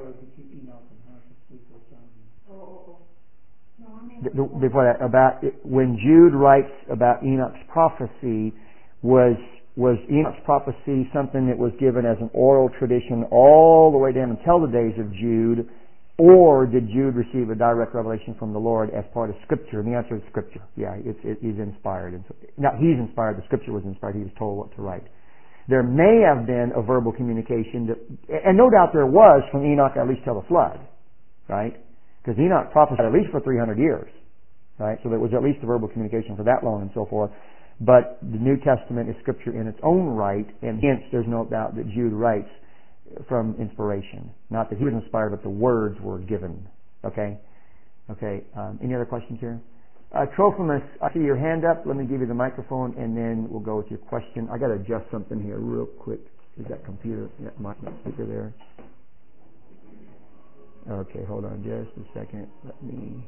Before that, about when Jude writes about Enoch's prophecy, was Enoch's prophecy something that was given as an oral tradition all the way down until the days of Jude? Or did Jude receive a direct revelation from the Lord as part of Scripture? And the answer is Scripture. Yeah, he's inspired. Now, he's inspired. The Scripture was inspired. He was told what to write. There may have been a verbal communication, and no doubt there was from Enoch at least till the flood, right? Because Enoch prophesied at least for 300 years, right? So there was at least a verbal communication for that long and so forth. But the New Testament is Scripture in its own right, and hence there's no doubt that Jude writes from inspiration. Not that he was inspired, but the words were given. Okay? Okay. Any other questions here? Trophimus, I see your hand up. Let me give you the microphone, and then we'll go with your question. I got to adjust something here real quick. Is that computer, that mic speaker there? Okay, hold on just a second. Let me...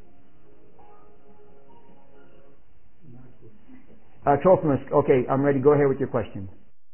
Trophimus, okay, I'm ready. Go ahead with your question.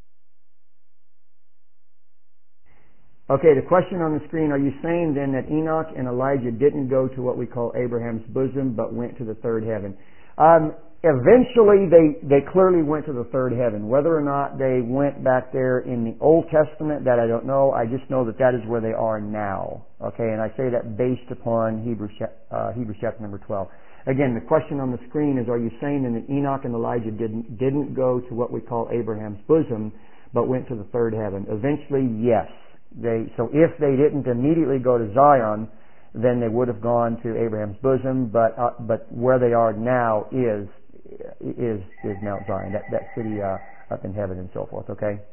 Okay, the question on the screen, are you saying then that Enoch and Elijah didn't go to what we call Abraham's bosom, but went to the third heaven? eventually they clearly went to the third heaven. Whether or not they went back there in the Old Testament, that I don't know. I just know that that is where they are now. Okay, and I say that based upon Hebrews chapter number 12. Again, the question on the screen is, are you saying that Enoch and Elijah didn't go to what we call Abraham's bosom, but went to the third heaven? Eventually, yes. So if they didn't immediately go to Zion, then they would have gone to Abraham's bosom, but where they are now is Mount Zion, that city up in heaven and so forth, okay?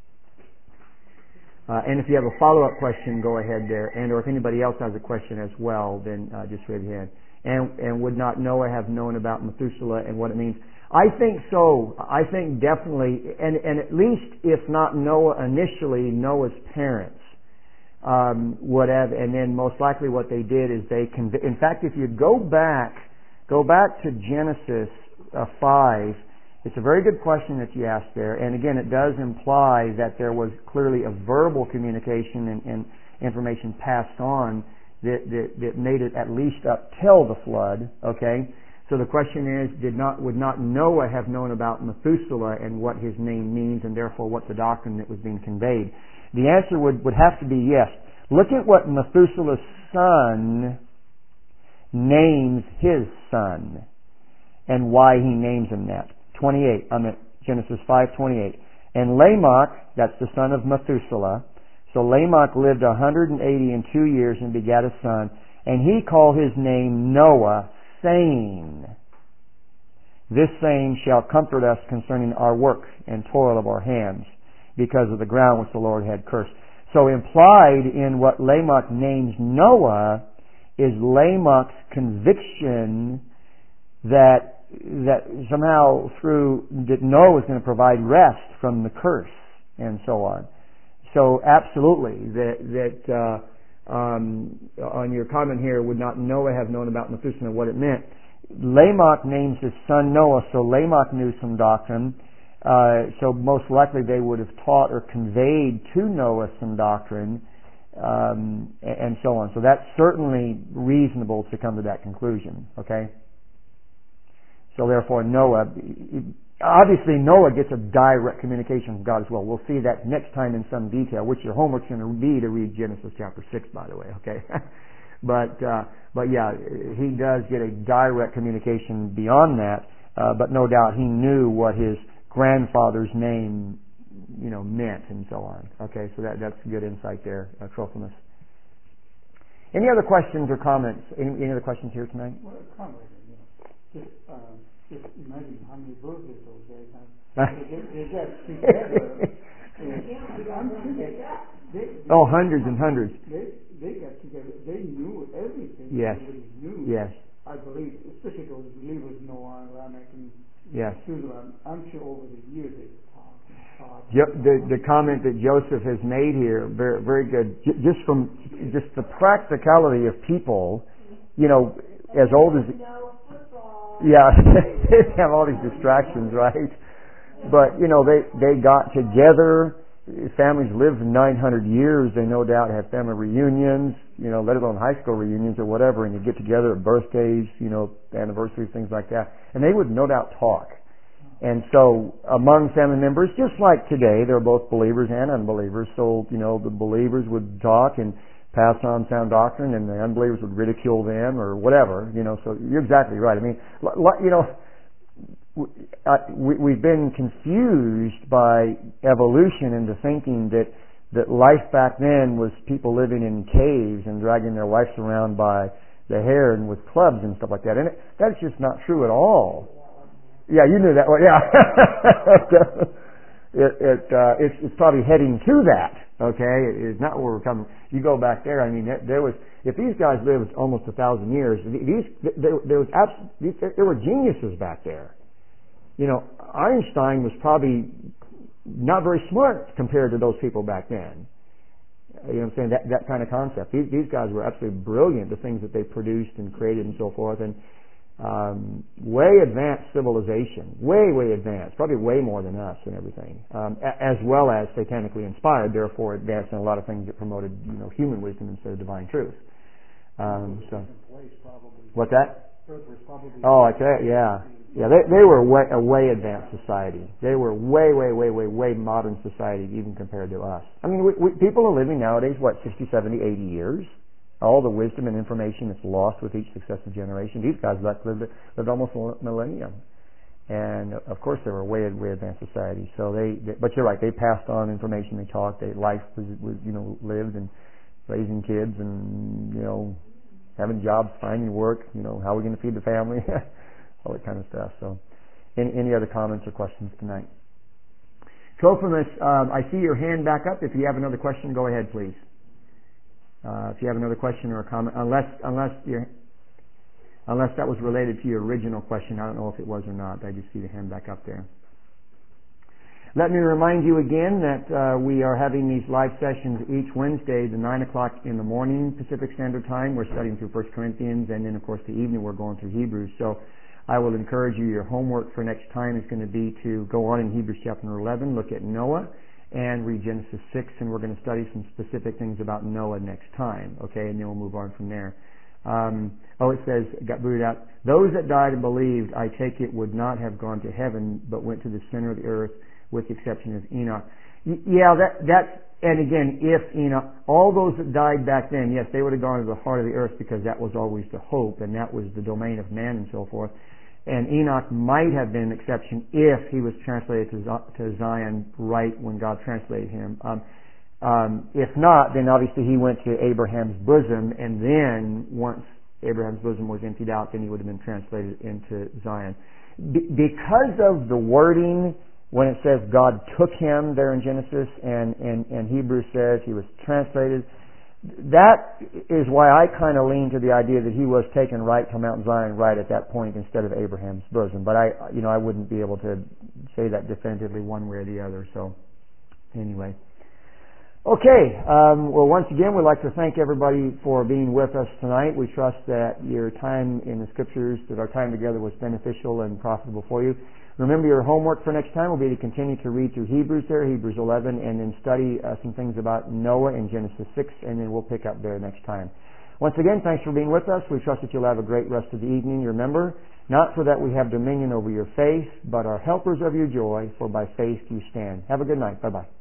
And if you have a follow-up question, go ahead there. And or if anybody else has a question as well, then just raise your hand. And would not Noah have known about Methuselah and what it means? I think so. I think definitely, and at least if not Noah initially, Noah's parents would have, and then most likely what they did is in fact, if you go back to Genesis 5, it's a very good question that you asked there, and again, it does imply that there was clearly a verbal communication and information passed on that made it at least up till the flood, okay? So the question is, would not Noah have known about Methuselah and what his name means, and therefore what the doctrine that was being conveyed? The answer would have to be yes. Look at what Methuselah's son names his son, and why he names him that. 28, I'm at Genesis 5:28. And Lamech, that's the son of Methuselah. So Lamech lived 182 years and begat a son, and he called his name Noah, saying, This same shall comfort us concerning our work and toil of our hands, because of the ground which the Lord had cursed. So implied in what Lamech names Noah is Lamech's conviction that somehow that Noah was going to provide rest from the curse and so on. So absolutely, on your comment here, would not Noah have known about Methuselah and what it meant? Lamech names his son Noah, so Lamech knew some doctrine. So most likely they would have taught or conveyed to Noah some doctrine, and so on. So that's certainly reasonable to come to that conclusion, okay? So therefore Noah, obviously Noah gets a direct communication from God as well. We'll see that next time in some detail, which your homework's going to be to read Genesis chapter 6, by the way, okay? But yeah, he does get a direct communication beyond that, but no doubt he knew what his grandfather's name, meant and so on. Okay, so that's good insight there, Trophimus. Any other questions or comments? Any other questions here tonight? Well, comment. Just imagine how many birthdays those guys have. They get together. Hundreds and hundreds. They get together. They knew everything. Yes. Everybody knew. Yes. I believe, especially those believers, Noah and Lamech and yes. Susan. I'm sure over the years they talked. The comment that Joseph has made here, very, very good. Just the practicality of people, as old as. Yeah, they have all these distractions, right? But, they got together. Families lived 900 years. They no doubt had family reunions, let alone high school reunions or whatever, and you get together at birthdays, anniversaries, things like that. And they would no doubt talk. And so among family members, just like today, they're both believers and unbelievers. So, the believers would talk and pass on sound doctrine, and the unbelievers would ridicule them or whatever, so you're exactly right. I mean, we've been confused by evolution into thinking that life back then was people living in caves and dragging their wives around by the hair and with clubs and stuff like that. And that's just not true at all. Yeah, you knew that. Well, yeah. It's probably heading to that. Okay, it's not where we're coming. You go back there. I mean, there was, if these guys lived almost 1,000 years, there were geniuses back there. Einstein was probably not very smart compared to those people back then. You know what I'm saying? That kind of concept. These guys were absolutely brilliant. The things that they produced and created and so forth, and way advanced civilization, way advanced, probably way more than us and everything, as well as satanically inspired, therefore advanced in a lot of things that promoted, human wisdom instead of divine truth. So, what's that? Oh, I tell you, yeah. Yeah, they were a way advanced society. They were way modern society even compared to us. I mean, people are living nowadays, 60, 70, 80 years. All the wisdom and information is lost with each successive generation. These guys lived almost a millennium. And of course they were way advanced society. So but you're right, they passed on information, they talked, life was lived, and raising kids and, having jobs, finding work, how are we going to feed the family? All that kind of stuff. So, any other comments or questions tonight? Trophimus, I see your hand back up. If you have another question, go ahead, please. If you have another question or a comment, unless that was related to your original question, I don't know if it was or not. I just see the hand back up there. Let me remind you again that we are having these live sessions each Wednesday, at 9 o'clock in the morning Pacific Standard Time. We're studying through 1 Corinthians, and then of course the evening we're going through Hebrews. So I will encourage you, your homework for next time is going to be to go on in Hebrews chapter 11, look at Noah, and read Genesis 6, and we're going to study some specific things about Noah next time, okay, and then we'll move on from there. It says, got booted out, those that died and believed, I take it, would not have gone to heaven, but went to the center of the earth, with the exception of Enoch. And again, if Enoch, all those that died back then, yes, they would have gone to the heart of the earth because that was always the hope, and that was the domain of man and so forth. And Enoch might have been an exception if he was translated to Zion right when God translated him. If not, then obviously he went to Abraham's bosom, and then once Abraham's bosom was emptied out, then he would have been translated into Zion. Because of the wording, when it says God took him there in Genesis, and Hebrews says he was translated, that is why I kind of lean to the idea that he was taken right to Mount Zion right at that point instead of Abraham's bosom. But I wouldn't be able to say that definitively one way or the other. So anyway. Okay. Well, once again, we'd like to thank everybody for being with us tonight. We trust that your time in the Scriptures, that our time together was beneficial and profitable for you. Remember, your homework for next time will be to continue to read through Hebrews 11, and then study some things about Noah in Genesis 6, and then we'll pick up there next time. Once again, thanks for being with us. We trust that you'll have a great rest of the evening. Remember, not for that we have dominion over your faith, but are helpers of your joy, for by faith you stand. Have a good night. Bye-bye.